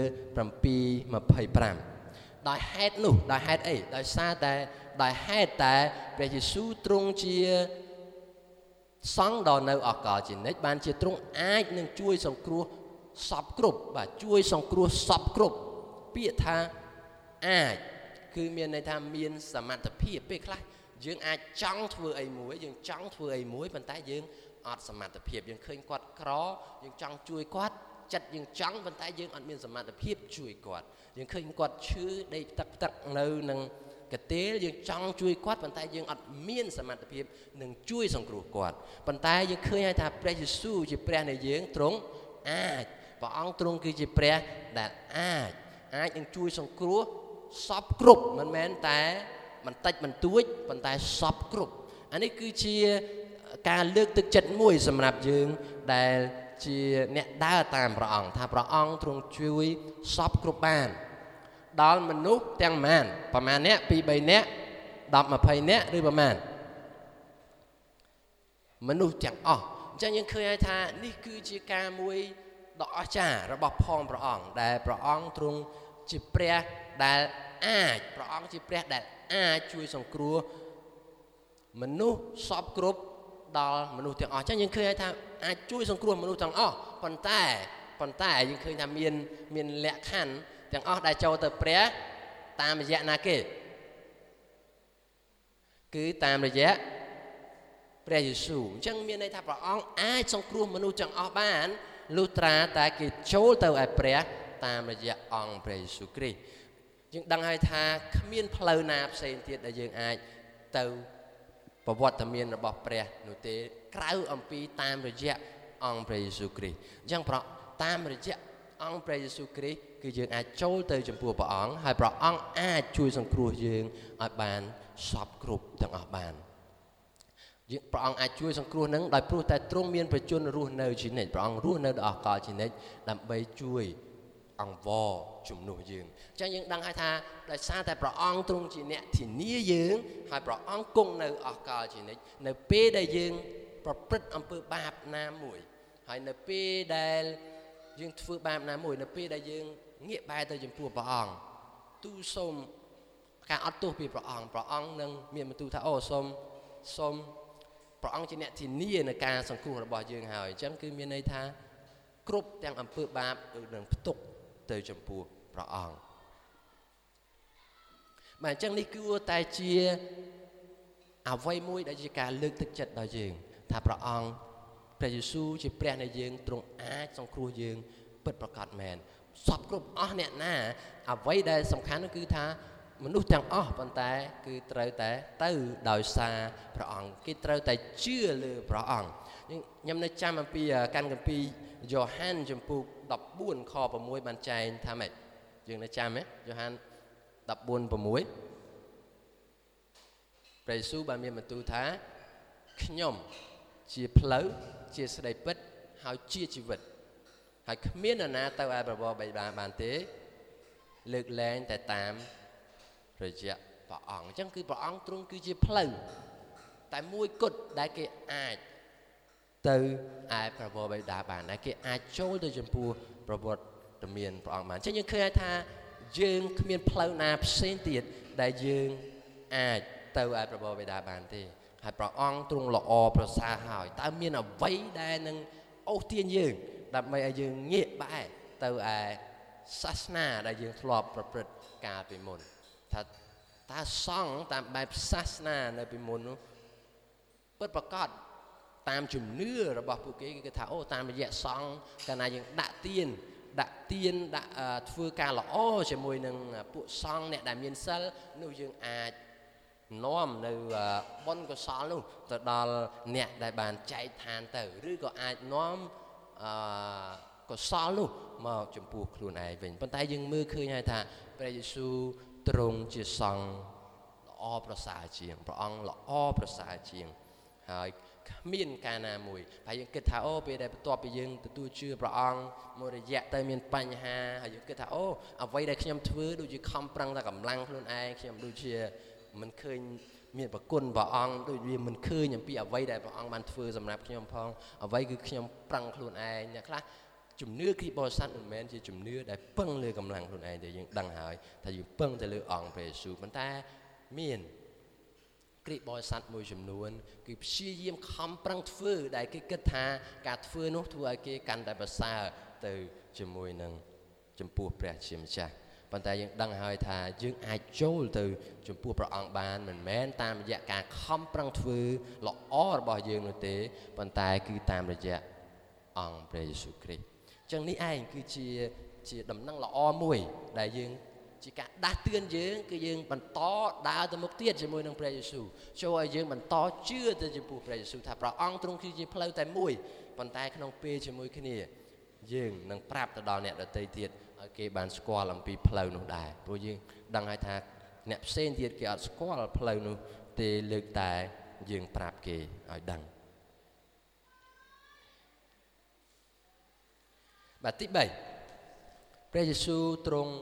7:25 ដោយហេតុនោះដោយហេតុអីដោយសារតែដោយហេតុតែព្រះយេស៊ូវទ្រង់ជាសង្ឃដ៏នៅអកលជានិច្ចបានជាទ្រង់អាចនឹងជួយសង្គ្រោះសពគ្រប់បាទជួយសង្គ្រោះសពគ្រប់ពាក្យថាអាចគឺមានន័យថាមានសមត្ថភាពពេលខ្លះយើងអាចចង់ធ្វើអីមួយយើងចង់ធ្វើអីមួយប៉ុន្តែយើងអត់សមត្ថភាពយើងឃើញគាត់ក្រយើងចង់ជួយគាត់ចិត្តយើងចង់ប៉ុន្តែយើងអត់មានសមត្ថភាពជួយគាត់យើងឃើញគាត់ឈឺដេកទឹកនៅនឹងកទេលយើងចង់ជួយគាត់ប៉ុន្តែយើងអត់មានសមត្ថភាពនឹងជួយសង្គ្រោះគាត់ប៉ុន្តែយើងឃើញហើយថាព្រះយេស៊ូវជាព្រះនៃយើងទ្រង់អាចព្រះអង្គទ្រង់គឺជាព្រះដែលអាចនឹងជួយសង្គ្រោះសពគ្រប់មិនមែនតែបន្តិចបន្តួចប៉ុន្តែសពគ្រប់អានេះគឺជាការលើកទឹកចិត្តមួយសម្រាប់យើងដែលជាអ្នកដើរតាមព្រះអង្គថាព្រះអង្គទ្រង់ជួយសពគ្រប់បានដល់មនុស្សទាំងប្រមាណអ្នក2 3អ្នក10 20អ្នកឬប្រមាណមនុស្សទាំងអស់អញ្ចឹងយើងឃើញថានេះគឺជាការមួយដ៏អស្ចារ្យរបស់ផងព្រះអង្គដែលព្រះអង្គទ្រង់ជាព្រះដែលអាចព្រះអង្គជាព្រះដែលអាចជួយសង្គ្រោះមនុស្សសពគ្រប់ដល់មនុស្សទាំងអស់អញ្ចឹងយើងឃើញថាអាចជួយសង្គ្រោះមនុស្សទាំងអស់ប៉ុន្តែយើងឃើញថាមានលក្ខខណ្ឌទាំងអស់ដែលចូលទៅព្រះតាមរយៈណាគេគឺតាមរយៈព្រះយេស៊ូវអញ្ចឹងមានន័យថាព្រះអង្គអាចសង្គ្រោះមនុស្សទាំងអស់បានលុះត្រាតែគេចូលទៅឯព្រះតាមរយៈអង្គព្រះយេស៊ូវគ្រីស្ទយើងដឹងហើយថាគ្មានផ្លូវណាផ្សេងទៀតដែលយើងអាចទៅប្រវត្តិមានរបស់ព្រះនោះទេក្រៅអំពីតាមរយៈអង្គព្រះយេស៊ូវគ្រីស្ទអញ្ចឹងតាមរយៈអង្គព្រះយេស៊ូវគ្រីស្ទគឺយើងអាចចូលទៅចំពោះព្រះអង្គហើយព្រះអង្គអាចជួយសង្គ្រោះយើងឲ្យបានសពគ្រប់ទាំងអស់បានព្រះអង្គអាចជួយសង្គ្រោះនឹងដោយព្រោះតែទ្រង់មានប្រជញ្ញរស់នៅជានិច្ចព្រះអង្គរស់នៅដល់អកលជានិច្ចដើម្បីជួយអង្វរជំនួសយើងអញ្ចឹងយើងដឹងហើយថាដោយសារតែព្រះអង្គទ្រង់ជាអ្នកធានាយើងហើយព្រះអង្គគង់នៅអកលជានិច្ចនៅពេលដែលយើងប្រព្រឹត្តអំពើបាបណាមួយហើយនៅពេលដែលយើងធ្វើបាបណាមួយនៅពេលដែលយើងងាកបែរទៅចំពោះព្រះអង្គទូលសូមការអត់ទោសពីព្រះអង្គនឹងមានបន្ទូលថាអូសូមព្រះអង្គជាអ្នកធានានៃការសង្គ្រោះរបស់យើងហើយអញ្ចឹងគឺមានន័យថាគ្រប់ទាំងអំពើបាបនឹងផ្ទុកទៅចំពោះព្រះអង្គបាទអញ្ចឹងនេះគឺតែជាអ្វីមួយដែលជាការលើកទឹកចិត្តដល់យើងថាព្រះអង្គព្រះយេស៊ូវជាព្រះនៃយើងទ្រង់អាចសង្គ្រោះយើងពិតប្រាកដមែនសពគ្រប់អស់អ្នកណាអ្វីដែលសំខាន់នោះគឺថាមនុស្សទាំងអស់ប៉ុន្តែគឺត្រូវតែទៅដោយសារព្រះអង្គគេត្រូវតែជឿលើព្រះអង្គខ្ញុំនៅចាំអំពីកាន់គម្ពីរយ៉ូហានចំពុក14ខ6បានចែងថាម៉េចយើងនៅចាំទេយ៉ូហាន14 6ព្រះយេស៊ូវបានមានបន្ទូលថាខ្ញុំជាផ្លូវជាស្ដីពិតហើយជាជីវិតហើយគ្មាននរណាទៅឯព្រះបិតាបានទេលើកលែងតែតាមរយៈព្រះអង្គអញ្ចឹងគឺព្រះអង្គទ្រង់គឺជាផ្លូវតែមួយគត់ដែលគេអាចទៅឯព្រះបិតាបានដែលគេអាចចូលទៅចំពោះប្រវត្តិមានព្រះអង្គបានអញ្ចឹងយើងឃើញថាយើងគ្មានផ្លូវណាផ្សេងទៀតដែលយើងអាចទៅឯព្រះបិតាបានទេហើយព្រះអង្គទ្រង់ល្អប្រសើរហើយតើមានអ្វីដែលនឹងអូសទាញយើងដើម្បីឲ្យយើងងាកបែរទៅឯសាសនាដែលយើងធ្លាប់ប្រព្រឹត្តកាលពីមុនថាតើសង្ឃតាមបែបសាសនានៅពីមុននោះពិតប្រាកដតាមជំនឿរបស់ពួកគេគឺថាអូតាមរយៈសង្ឃកាលណាយើងដាក់ទៀនធ្វើការល្អជាមួយនឹងពួកសង្ឃអ្នកដែលមានសិលនោះយើងអាចនាំនៅបុណ្យកុសលនោះទៅដល់អ្នកដែលបានចែកឋានទៅឬក៏អាចនាំកុសលនោះមកចំពោះខ្លួនឯងវិញប៉ុន្តែយើងមើលឃើញហើយថាព្រះយេស៊ូវទ្រង់ជាសង្ឃល្អប្រសើរជាងព្រះអង្គល្អប្រសើរជាងហើយគ្មានការណាមួយហើយយើងគិតថាអូពេលដែលបន្ទាប់ពីយើងទទួលជឿព្រះអង្គមួយរយៈទៅមានបញ្ហាហើយយើងគិតថាអូអ្វីដែលខ្ញុំធ្វើដូចជាខំប្រឹងតែកម្លាំងខ្លួនឯងខ្ញុំដូចជាមិនឃើញមានប្រគុណព្រះអង្គដូចវាមិនឃើញអំពីអ្វីដែលព្រះអង្គបានធ្វើសម្រាប់ខ្ញុំផងអ្វីគឺខ្ញុំប្រឹងខ្លួនឯងអ្នកខ្លះជំនឿគ្រីស្ទបរិស័ទមិនមែនជាជំនឿដែលពឹងលើកម្លាំងខ្លួនឯងទេយើងដឹងហើយថាយើងពឹងទៅលើអង្គព្រះយេស៊ូវប៉ុន្តែមានគ្រីស្ទបរិស័ទមួយចំនួនគឺព្យាយាមខំប្រឹងធ្វើដែលគេគិតថាការធ្វើនោះធ្វើឲ្យគេកាន់តែប្រសើរទៅជាមួយនឹងចំពោះព្រះជាម្ចាស់ប៉ុន្តែយើងដឹងហើយថាយើងអាចចូលទៅចំពោះព្រះអង្គបានមិនមែនតាមរយៈការខំប្រឹងធ្វើល្អរបស់យើងនោះទេប៉ុន្តែគឺតាមរយៈអង្គព្រះយេស៊ូវគ្រីស្ទអញ្ចឹងនេះឯងគឺជាដំណឹងល្អមួយដែលយើងជាការដាស់តឿនយើងគឺយើងបន្តដើរទៅមុខទៀតជាមួយនឹងព្រះយេស៊ូវចូលឲ្យយើងបន្តជឿទៅចំពោះព្រះយេស៊ូវថាព្រះអង្គទ្រង់គឺជាផ្លូវតែមួយប៉ុន្តែក្នុងពេលជាមួយគ្នាយើងនឹងប្រាប់ទៅដល់អ្នកដទៃទៀតឲ្យគេបានស្គាល់អំពីផ្លូវនោះដែរព្រោះយើងដឹងហើយថាអ្នកផ្សេងទៀតគេអត់ស្គាល់ផ្លូវនោះទេលើកតែយើងប្រាប់គេឲ្យដឹងបាទទី3ព្រះយេស៊ូវទ្រង់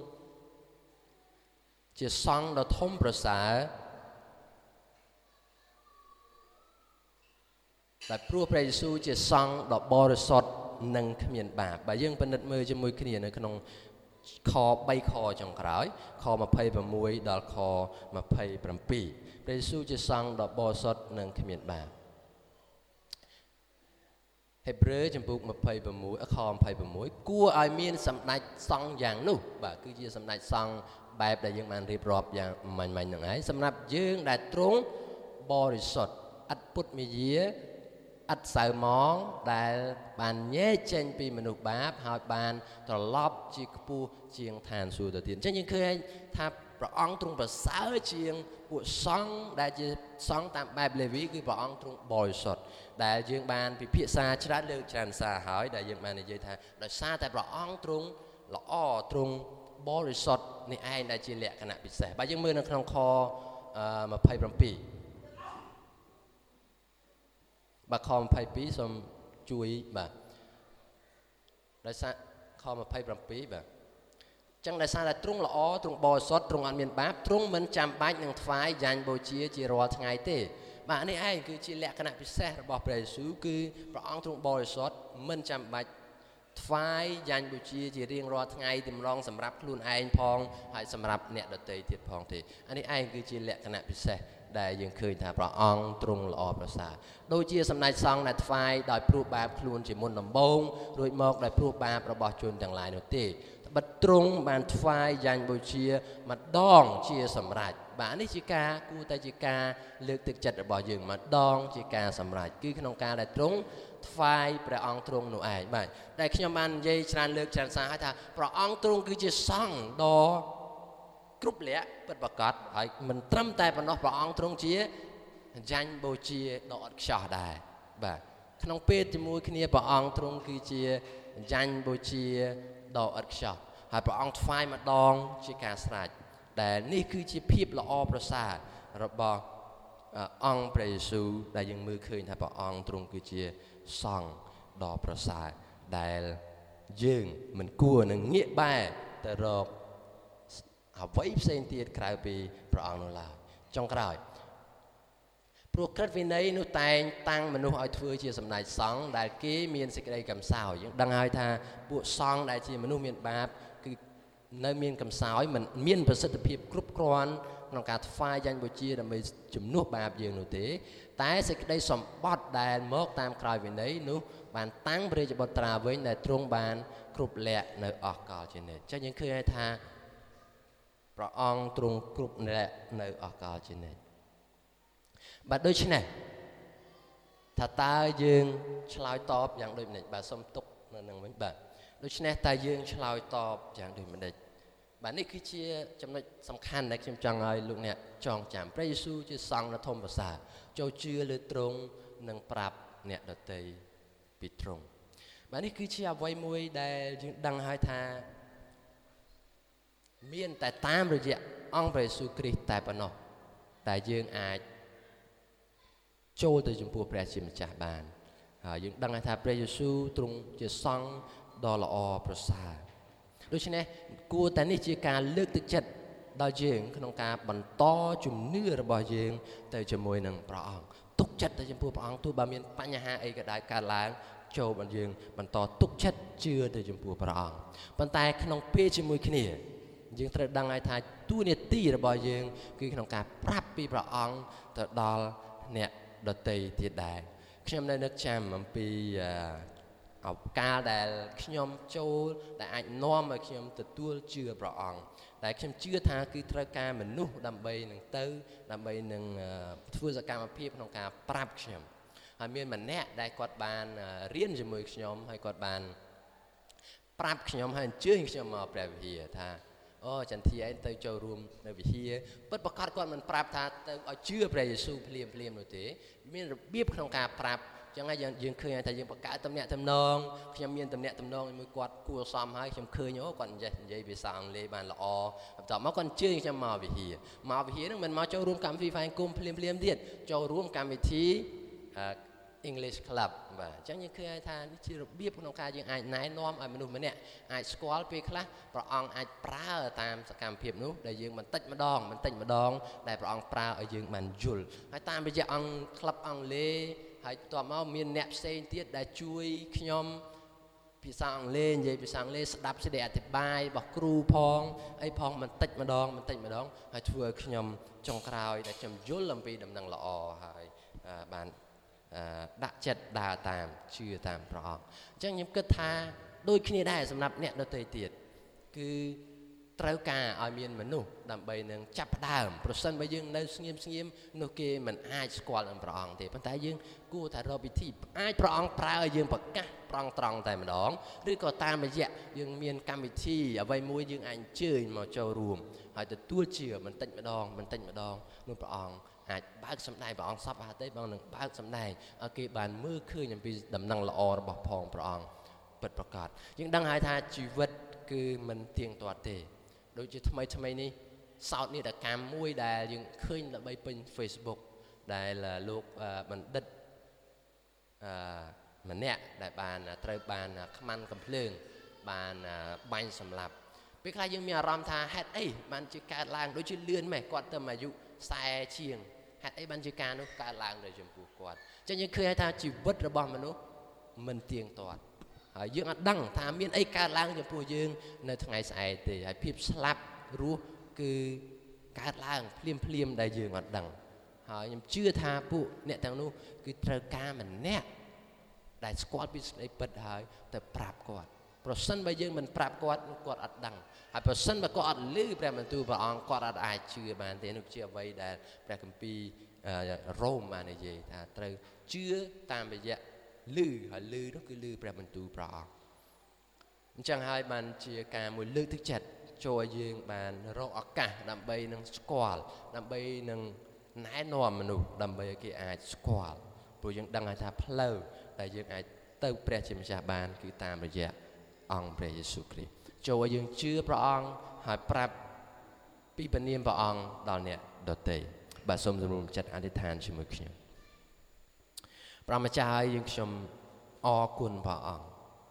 ជាសង្ឃដ៏ធំប្រសើរដែលព្រោះព្រះយេស៊ូវជាសង្ឃដ៏បរិសុទ្ធនិងគ្មានបាបបើយើងពិនិត្យមើលជាមួយគ្នានៅក្នុងខ3ខចុងក្រោយខ26ដល់ខ27ព្រះយេស៊ូវជាសង្ឃដ៏បរិសុទ្ធនិងគ្មានបាបហេព្រើរចំពុក26ខ26គួរឲ្យមានសម្ដេចសង្ឃយ៉ាងនោះបាទគឺជាសម្ដេចសង្ឃបែបដែលយើងបានរៀបរាប់យ៉ាងមាញ់ហ្នឹងហើយសម្រាប់យើងដែលទ្រង់បរិសុទ្ធឥតពុតមាយាឥតសៅមងដែលបានញែកចេញពីមនុស្សបាបហើយបានត្រឡប់ជាខ្ពស់ជាងឋានសួគ៌ទៅទៀតអញ្ចឹងយើងឃើញថាព្រះអង្គទ្រង់ប្រសើរជាងពួកសង្ឃដែលជាសង្ឃតាមបែបលេវីគឺព្រះអង្គទ្រង់បរិសុទ្ធដែលយើងបានពិភាក្សាច្រើនលើកច្រើនសារហើយដែលយើងបាននិយាយថាដោយសារតែព្រះអង្គទ្រង់ល្អទ្រង់បរិសុទ្ធនេះឯងដែលជាលក្ខណៈពិសេសបើយើងមើលនៅក្នុងខ27បាទខ22សូមជួយបាទដោយសារខ27បាទចឹងដោយសារតែទ្រង់ល្អទ្រង់បរិសុទ្ធទ្រង់អត់មានបាបទ្រង់មិនចាំបាច់នឹងថ្វាយយ៉ាញ់បូជាជារាល់ថ្ងៃទេបាទនេះឯងគឺជាលក្ខណៈពិសេសរបស់ព្រះយេស៊ូវគឺព្រះអង្គទ្រង់បរិសុទ្ធមិនចាំបាច់ថ្វាយយ៉ាញ់បូជាជារៀងរាល់ថ្ងៃតម្រង់សម្រាប់ខ្លួនឯងផងហើយសម្រាប់អ្នកដទៃទៀតផងទេអានេះឯងគឺជាលក្ខណៈពិសេសដែលយើងឃើញថាព្រះអង្គទ្រង់ល្អប្រសើរដូចជាសម្ដេចសង្ឃដែលថ្វាយដោយព្រោះបាបខ្លួនជាមុនដំបូងរួចមកដោយព្រោះបាបរបស់ជនទាំងឡាយនោះទេបិទទ្រង់បានថ្វាយយ៉ាញ់បូជាម្ដងជាសម្រេចបាទនេះជាការគួរតែជាការលើកទឹកចិត្តរបស់យើងម្ដងជាការសម្រេចគឺក្នុងការដែលទ្រង់ថ្វាយព្រះអង្គទ្រង់នោះឯងបាទដែលខ្ញុំបាននិយាយច្រើនលើកច្រើនសារហើយថាព្រះអង្គទ្រង់គឺជាសង្ឃដ៏គ្រប់លក្ខពិតប្រាកដហើយមិនត្រឹមតែប៉ុណ្ណោះព្រះអង្គទ្រង់ជាយ៉ាញ់បូជាដ៏អត់ខ្ចោះដែរបាទក្នុងពេលជាមួយគ្នាព្រះអង្គទ្រង់គឺជាយ៉ាញ់បូជាដ៏ឥតខ្ចោះហើយព្រះអង្គថ្វាយម្ដងជាការស្រេចដែលនេះគឺជាភាពល្អប្រសើររបស់អង្គព្រះយេស៊ូវដែលយើងមើលឃើញថាព្រះអង្គទ្រង់គឺជាសង្ឃដ៏ប្រសើរដែលយើងមិនគួរនឹងងាកបែរទៅរកអ្វីផ្សេងទៀតក្រៅពីព្រះអង្គនោះឡើយចុងក្រោយព្រោះក្រឹតវិន័យនោះតែងតាំងមនុស្សឲ្យធ្វើជាសម្ដេចសង្ឃដែលគេមានសេចក្តីកំសោយយើងដឹងហើយថាពួកសង្ឃដែលជាមនុស្សមានបាបគឺនៅមានកំសោយមិនមានប្រសិទ្ធភាពគ្រប់គ្រាន់ក្នុងការថ្វាយយ៉ាញ់បូជាដើម្បីជំនួសបាបយើងនោះទេតែសេចក្តីសម្បត្តិដែលមកតាមក្រោយវិន័យនោះបានតាំងព្រះរាជបុត្រាវិញដែលទ្រង់បានគ្រប់លក្ខនៅអស់កលជានិច្ចចឹងយើងឃើញថាព្រះអង្គទ្រង់គ្រប់លក្ខនៅអស់កលជានិច្ចបាទដូច្នេះថាតើយើងឆ្លើយតបយ៉ាងដូចម្តេចបាទសូមទុកនៅនឹងវិញបាទដូច្នេះតើយើងឆ្លើយតបយ៉ាងដូចម្តេចបាទនេះគឺជាចំណុចសំខាន់ដែលខ្ញុំចង់ឲ្យលោកអ្នកចងចាំព្រះយេស៊ូវជាសង្ឃដ៏ធំប្រសើរចូលជឿលើទ្រង់និងប្រាប់អ្នកដទៃពីទ្រង់បាទនេះគឺជាអ្វីមួយដែលយើងដឹងហើយថាមានតែតាមរយៈអង្គព្រះយេស៊ូវគ្រីស្ទតែប៉ុណ្ណោះតែយើងអាចចូលទៅចំពោះព្រះជាម្ចាស់បានហើយយើងដឹងថាព្រះយេស៊ូវទ្រង់ជាសង្ឃដ៏ល្អប្រសើរដូច្នេះគួរតែនេះជាការលើកទឹកចិត្តដល់យើងក្នុងការបន្តជំនឿរបស់យើងទៅជាមួយនឹងព្រះអង្គទុកចិត្តទៅចំពោះព្រះអង្គទោះបើមានបញ្ហាអីក៏ដោយកើតឡើងចូលបានយើងបន្តទុកចិត្តជឿទៅចំពោះព្រះអង្គប៉ុន្តែក្នុងពេលជាមួយគ្នាយើងត្រូវដឹងហើយថាតួនាទីរបស់យើងគឺក្នុងការប្រាប់ពីព្រះអង្គទៅដល់អ្នកដទៃទៀតដែរខ្ញុំនៅនឹកចាំអំពីឱកាសដែលខ្ញុំចូលដែលអាចនាំឲ្យខ្ញុំទទួលជឿព្រះអង្គដែលខ្ញុំជឿថាគឺត្រូវការមនុស្សដើម្បីនឹងទៅដើម្បីនឹងធ្វើសកម្មភាពក្នុងការប្រាប់ខ្ញុំហើយមានម្នាក់ដែលគាត់បានរៀនជាមួយខ្ញុំហើយគាត់បានប្រាប់ខ្ញុំហើយអញ្ជើញខ្ញុំមកព្រះវិហារថាអូចន្ទធីឯងទៅចូលរួមនៅវិហារពិតប្រាកដគាត់មិនប្រាប់ថាទៅឲ្យជឿព្រះយេស៊ូវភ្លាមនោះទេមានរបៀបក្នុងការប្រាប់ចឹងហើយយើងឃើញថាយើងបង្កើតទំនាក់ទំនងខ្ញុំមានទំនាក់ទំនងជាមួយគាត់គួរសមហើយខ្ញុំឃើញអូគាត់និយាយភាសាអង់គ្លេសបានល្អបន្ទាប់មកគាត់អញ្ជើញខ្ញុំមកវិហារហ្នឹងមិនមកចូលរួមកម្មវិធីហ្វែងគុំភ្លាមទៀតចូលរួមកម្មវិធី English Club បាទអញ្ចឹងយើងឃើញថានេះជារបៀបក្នុងការយើងអាចណែនាំឲ្យមនុស្សម្នាក់អាចស្គាល់ពេលខ្លះព្រះអង្គអាចប្រើតាមសកម្មភាពនោះដែលយើងបន្តិចម្ដងដែលព្រះអង្គប្រើឲ្យយើងបានយល់ហើយតាមរយៈអង្គ Club អង់គ្លេសហើយបន្ទាប់មកមានអ្នកផ្សេងទៀតដែលជួយខ្ញុំភាសាអង់គ្លេសនិយាយភាសាអង់គ្លេសស្ដាប់សេចក្តីអធិប្បាយរបស់គ្រូផងអីផងបន្តិចម្ដងហើយធ្វើឲ្យខ្ញុំចុងក្រោយដែលខ្ញុំយល់អំពីដំណឹងល្អហើយបានដាក់ចិត្តដើរតាមជឿតាមព្រះអង្គអញ្ចឹងខ្ញុំគិតថាដូចគ្នាដែរសម្រាប់អ្នកដទៃទៀតគឺត្រូវការឲ្យមានមនុស្សដើម្បីនឹងចាប់ផ្ដើមប្រសិនបើយើងនៅស្ងៀមនោះគេមិនអាចស្គាល់នឹងព្រះអង្គទេប៉ុន្តែយើងគួរតែរកវិធីអាចព្រះអង្គប្រើឲ្យយើងប្រកាសប្រងត្រង់តែម្ដងឬក៏តាមរយៈយើងមានកម្មវិធីអ្វីមួយយើងអាចអញ្ជើញមកចូលរួមហើយទទួលជាបន្តិចម្ដងនោះព្រះអង្គអាចបើកសម្ដែងព្រះអង្គសពហត្ថីបងនឹងបើកសម្ដែងឲ្យគេបានមើលឃើញអំពីដំណឹងល្អរបស់ផងព្រះអង្គពិតប្រាកដយើងដឹងហើយថាជីវិតគឺមិនទៀងទាត់ទេដូចជាថ្មីនេះសោតនេះតែកម្មមួយដែលយើងឃើញល្បីពេញ Facebook ដែលលោកបណ្ឌិតម្នាក់ដែលបានត្រូវបានខ្មាន់កំភ្លើងបានបាញ់សម្លាប់ពេលខ្លះយើងមានអារម្មណ៍ថាហេតុអីបានជាកើតឡើងដូចជាលឿនម៉េះគាត់ទៅអាយុ40ជាងហេតុអីបានជាការនោះកើតឡើងនៅចំពោះគាត់អញ្ចឹងយើងឃើញថាជីវិតរបស់មនុស្សមិនទៀងទាត់ហើយយើងអត់ដឹងថាមានអីកើតឡើងចំពោះយើងនៅថ្ងៃស្អែកទេហើយភាពស្លាប់រស់គឺកើតឡើងភ្លាមដែលយើងអត់ដឹងហើយខ្ញុំជឿថាពួកអ្នកទាំងនោះគឺត្រូវការម្នាក់ដែលស្គាល់ពីសេចក្តីពិតហើយទៅប្រាប់គាត់ប្រសិនបើយើងមិនប្រាប់គាត់អត់ដឹងហើយប្រសិនបើគាត់អត់ឮព្រះបន្ទូលព្រះអង្គគាត់អត់អាចជឿបានទេនោះជាអ្វីដែលព្រះគម្ពីររ៉ូមបាននិយាយថាត្រូវជឿតាមរយៈឮហើយឮនោះគឺឮព្រះបន្ទូលព្រះអង្គអញ្ចឹងហើយបានជាការមួយលើកទឹកចិត្តចូលឲ្យយើងបានរកឱកាសដើម្បីនឹងស្គាល់ដើម្បីនឹងណែនាំមនុស្សដើម្បីឲ្យគេអាចស្គាល់ព្រោះយើងដឹងហើយថាផ្លូវដែលយើងអាចទៅព្រះជាម្ចាស់បានគឺតាមរយៈអង្គព្រះយេស៊ូវគ្រីស្ទចូលឲ្យយើងជឿព្រះអង្គហើយប្រាប់ពីព្រះនាមព្រះអង្គដល់អ្នកដទៃបាទសូមសម្រុំចិត្តអធិដ្ឋានជាមួយខ្ញុំព្រះម្ចាស់ហើយយើងខ្ញុំអរគុណព្រះអង្គ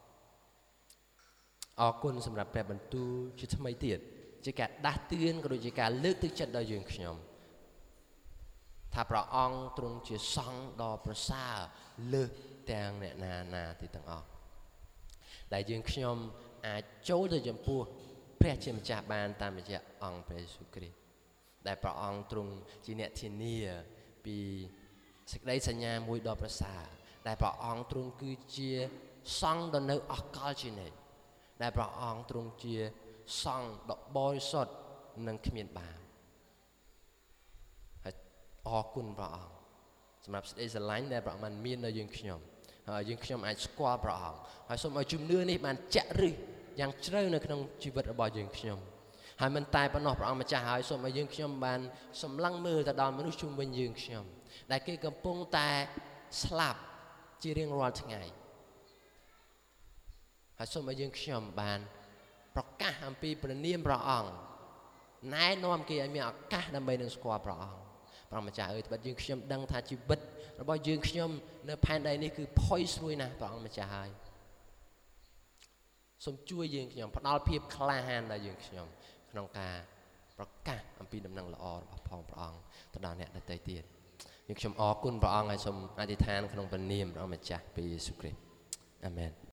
អរគុណសម្រាប់ព្រះបន្ទូលជាថ្មីទៀតជាការដាស់តឿនក៏ដូចជាការលើកទឹកចិត្តដល់យើងខ្ញុំថាព្រះអង្គទ្រង់ជាសង្ឃដ៏ប្រសើរលើសទាំងអ្នកណាទីទាំងអស់ដែលយើងខ្ញុំអាចចូលទៅចំពោះព្រះជាម្ចាស់បានតាមរយៈអង្គព្រះយេស៊ូវគ្រីស្ទដែលព្រះអង្គទ្រង់ជាអ្នកធានាពីសេចក្តីសញ្ញាមួយដ៏ប្រសើរដែលព្រះអង្គទ្រង់គឺជាសង្ឃដ៏នៅអកលជានិច្ចដែលព្រះអង្គទ្រង់ជាសង្ឃដ៏បរិសុទ្ធនិងគ្មានបាបហើយអរគុណព្រះអង្គសម្រាប់សេចក្តីស្រឡាញ់ដែលព្រះអង្គបានមានដល់យើងខ្ញុំហើយយើងខ្ញុំអាចស្គាល់ព្រះអង្គហើយសូមឲ្យជំនឿនេះបានចាក់ឫសយ៉ាងជ្រៅនៅក្នុងជីវិតរបស់យើងខ្ញុំហើយមិនតែប៉ុណ្ណោះព្រះអង្គម្ចាស់ហើយសូមឲ្យយើងខ្ញុំបានសម្លឹងមើលទៅដល់មនុស្សជុំវិញយើងខ្ញុំដែលគេកំពុងតែស្លាប់ជារៀងរាល់ថ្ងៃហើយសូមឲ្យយើងខ្ញុំបានប្រកាសអំពីព្រះនាមព្រះអង្គណែនាំគេឲ្យមានឱកាសដើម្បីនឹងស្គាល់ព្រះអង្គព្រះម្ចាស់អើយត្បិតយើងខ្ញុំដឹងថាជីវិតរបស់យើងខ្ញុំនៅផែនដីនេះគឺផុយស្រួយណាស់ព្រះអង្គម្ចាស់ហើយសូមជួយយើងខ្ញុំផ្ដល់ភាពក្លាហានដល់យើងខ្ញុំក្នុងការប្រកាសអំពីដំណឹងល្អរបស់ផងព្រះអង្គទៅដល់អ្នកដទៃទៀតយើងខ្ញុំអរគុណព្រះអង្គហើយសូមអធិដ្ឋានក្នុងព្រះនាមព្រះម្ចាស់ព្រះយេស៊ូវគ្រីស្ទអាមែន